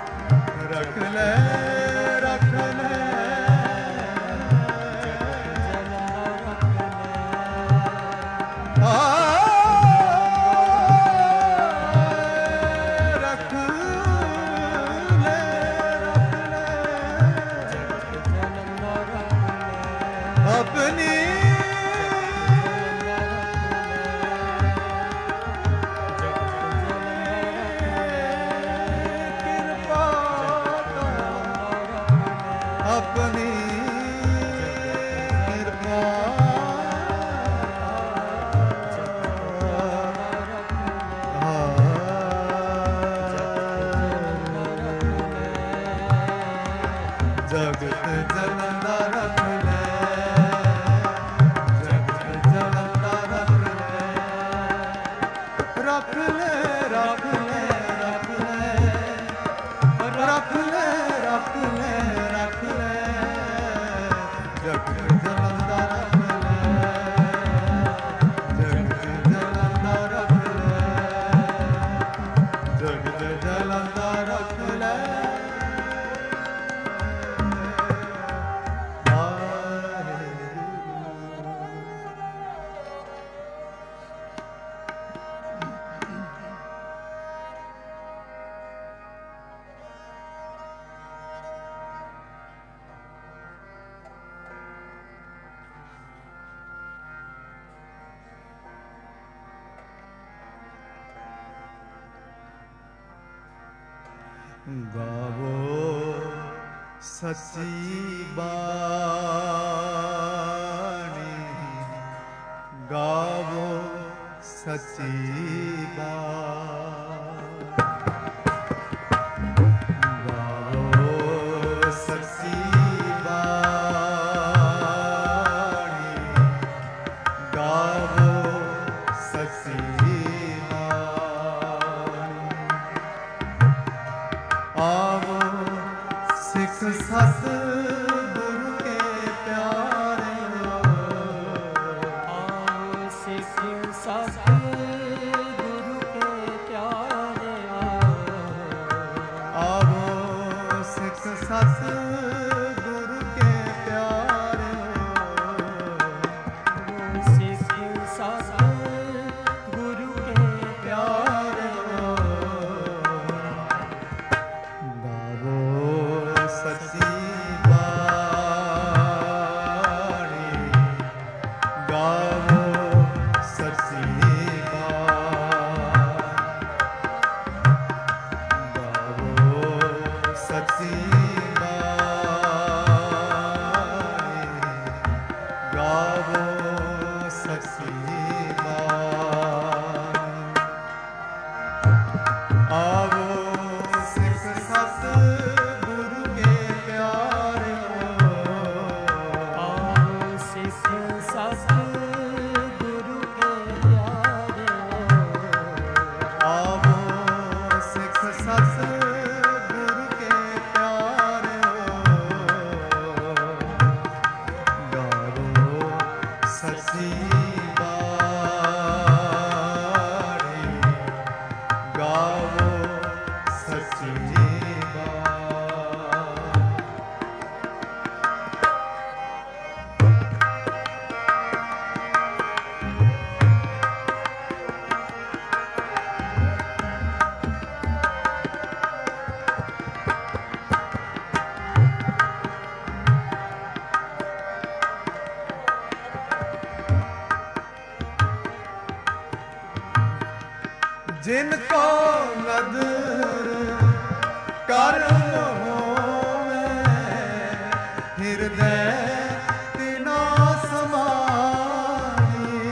ਲੈ ਰੱਖ ਲੈ ਰੱਖ ਲੈ ਰੱਖ ਲੈ ਰੱਖ ਲੈ ਰੱਖ ਲੈ ਜਗ ਜਲੰਦਾ ਰੱਖ ਲੈ ਜਗ ਜਲੰਦਾ ਰੱਖ ਲੈ ਜਗ ਜਲੰਦਾ ਰੱਖ ਲੈ ਗਾਵੋ ਸੱਚੀ ਬਾਣੀ ਗਾਵੋ ਸੱਚੀ ਬਾਣੀ ਗਾਵੋ ਸੱਚੀ ਬਾਣੀ ਗਾਵੋ ਸੱਚੀ ਆਵੋ ਸਿੱਖ ਸਤ ਗੁਰੂ ਕੇ ਪਿਆਰਿਓ ਆਵੋ ਸਿੱਖ ਸਤ ਗੁਰੂ ਕੇ ਪਿਆਰਿਓ ਆਵੋ ਸਿੱਖ ਸਤ ਗੁਰੂ ਕੇ ਪਿਆਰਿਓ ਸਿੱਖ ਸਤ ਗੁਰੂ ਕੇ ਪਿਆਰਿਓ ਸੱਚੀ ਬਾਣੀ ਗਾਵੋ ਸੱਚੀ ਬਾਣੀ ਗਾਵੋ ਸੱਚੀ ਬਾਣੀ ਗਾਵੋ ਸੱਚੀ ਬਾਣੀ ਆਵੋ ਸਿੱਖ ਸਤ जिन को नदर करम होवे हृदय तिना समाई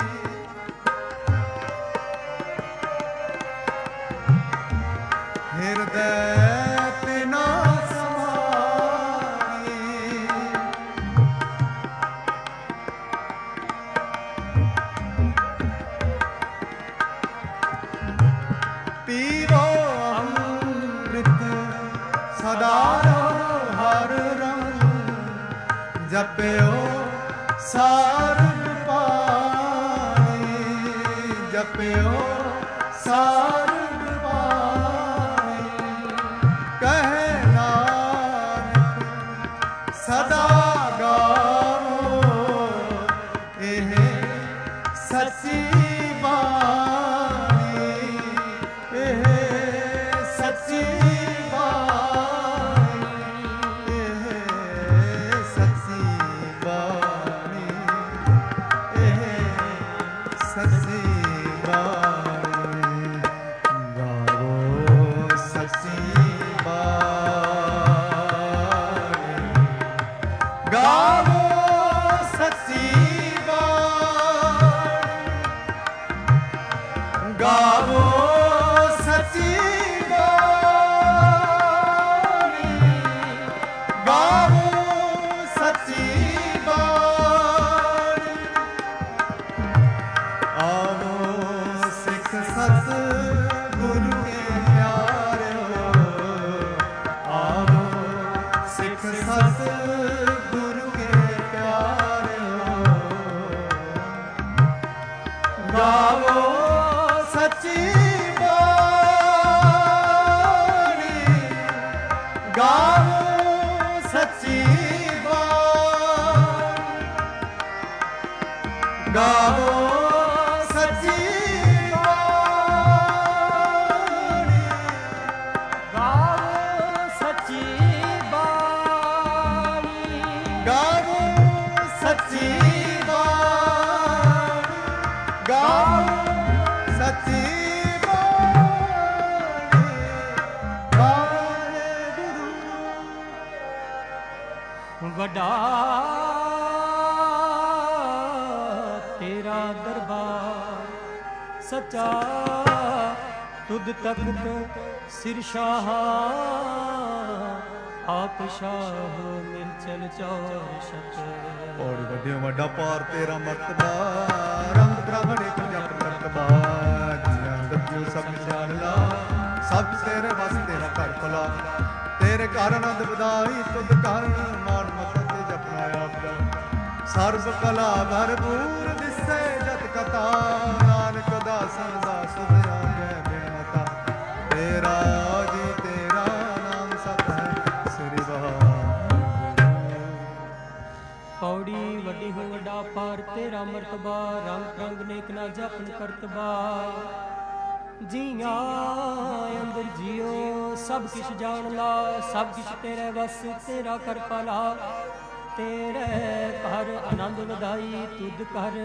हृदय तिना समाई पीवो अमृत सदा रहो हर रंग जप्यो सारंग पाई जप्यो सारंग पाई कहे नानक सदा गावो एह सच्ची ਤੁਧ ਤਖਤ ਸਿਰ ਸ਼ਾਹ ਆਪ ਸ਼ਾਹ ਨਿਰਚਲ ਚੌਰ ਸ਼ਤ। ਔਰ ਵੱਡਿਓ ਵੱਡਾ ਪਾਰ ਤੇਰਾ ਮਰਤਬਾ ਰੰਗ ਬ੍ਰਾਹਮਣ ਇੱਕ ਜਪ ਕਰਤਬਾ। ਜੀਆਂ ਦੱਜੂ ਸਭ ਜਾਣ ਲਾ ਸਭ ਤੇਰੇ ਵਸ ਤੇਰਾ ਘਰ ਭਲਾ। ਤੇਰੇ ਘਰ ਆਨੰਦ ਵਧਾਈ ਤੁਧ ਘਰ ਮਾਨ ਮਤ ਤੇ ਜਪਨਾ ਆਪ ਦਾ। ਸਰਬ ਕਲਾ ਭਰਪੂਰ ਦਿਸੇ ਜਤ ਕਥਾ ਨਾਨਕ ਦਾਸਨ ਦਾਸ ਦਿਆਂਗੇ ਬਿਨ ਮਤਾ। ਤੇਰਾ ਜੀ ਤੇਰਾ ਨਾਮ ਸਤ ਹੈ ਸ੍ਰੀ ਵਾਹਿਗੁਰੂ। ਪੌੜੀ ਵੱਡੀ ਹੋ ਵੱਡਾ ਪਾਰ ਤੇਰਾ ਮਰਤਬਾ ਰੰਗ ਰੰਗ ਨੇਕ ਨਾ ਜਪਨ ਕਰਤਬਾ। ਜੀਆਂ ਅੰਦਰ ਜਿਉ ਸਭ ਕਿਛ ਜਾਣ ਲਾ ਸਭ ਕਿਛ ਤੇਰੇ ਵਸ ਤੇਰਾ ਕਰ ਭਲਾ। ਤੇਰੇ ਘਰ ਆਨੰਦ ਵਧਾਈ ਤੁਧ ਕਰ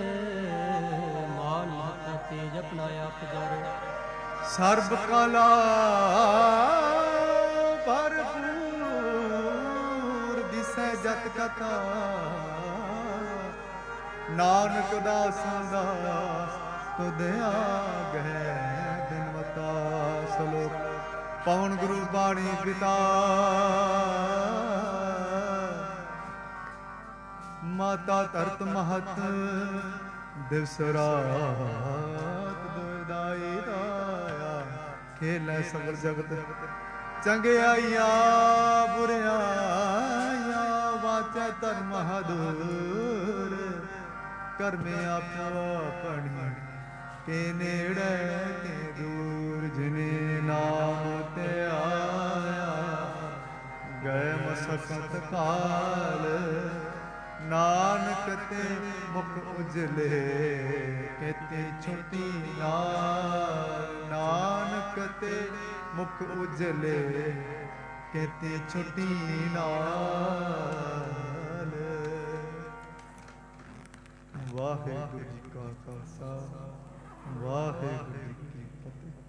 ਮਾਨ ਮਤ ਤੇ ਜਪਨਾ ਆਪ ਜਰ। ਸਰਬ ਕਲਾ ਭਰਪੂਰ ਦਿਸੈ ਜਤ ਕਥਾ ਨਾਨਕ ਦਾਸ ਦਾਸ ਤੁਧ ਆਗੈ ਬਿਨਵਤਾ। ਸਲੋਕ ਪਵਨ ਗੁਰੂ ਬਾਣੀ ਪਿਤਾ ਮਾਤਾ ਧਰਤ ਮਹਤ ਦਿਵਸ ਰਾਤ ਦੁਇਦਾਈ ਦਾਇਆ। ਖੇਲੇ ਸਗਲ ਜਗਤ ਚੰਗਿਆਈਆਂ ਬੁਰਿਆਈਆਂ ਵਾਚੈ ਧਰਮ ਹਦੂਰ। ਕਰਮੇ ਆਪੋ ਆਪਣੀ ਕੇ ਨੇੜੇ ਕੇ ਦੂਰ। ਜਿਨੇ ਨਾਮ ਤੇ ਆਇਆ ਗਏ ਮਸਕਤ ਕਾਲ। ਨਾਨਕ ਤੇ ਮੁਖ ਉਜਲੇ ਕੇਤੇ ਛੁਟੀ ਨਾਲ। ਨਾਨਕ ਤੇ ਮੁਖ ਉਜਲੇ ਕੇਤੇ ਛੁਟੀ ਨਾਲ। ਵਾਹਿਗੁਰੂ ਜੀ ਕਾ ਖਾਲਸਾ ਵਾਹਿਗੁਰੂ ਜੀ ਕੀ ਫਤਿਹ।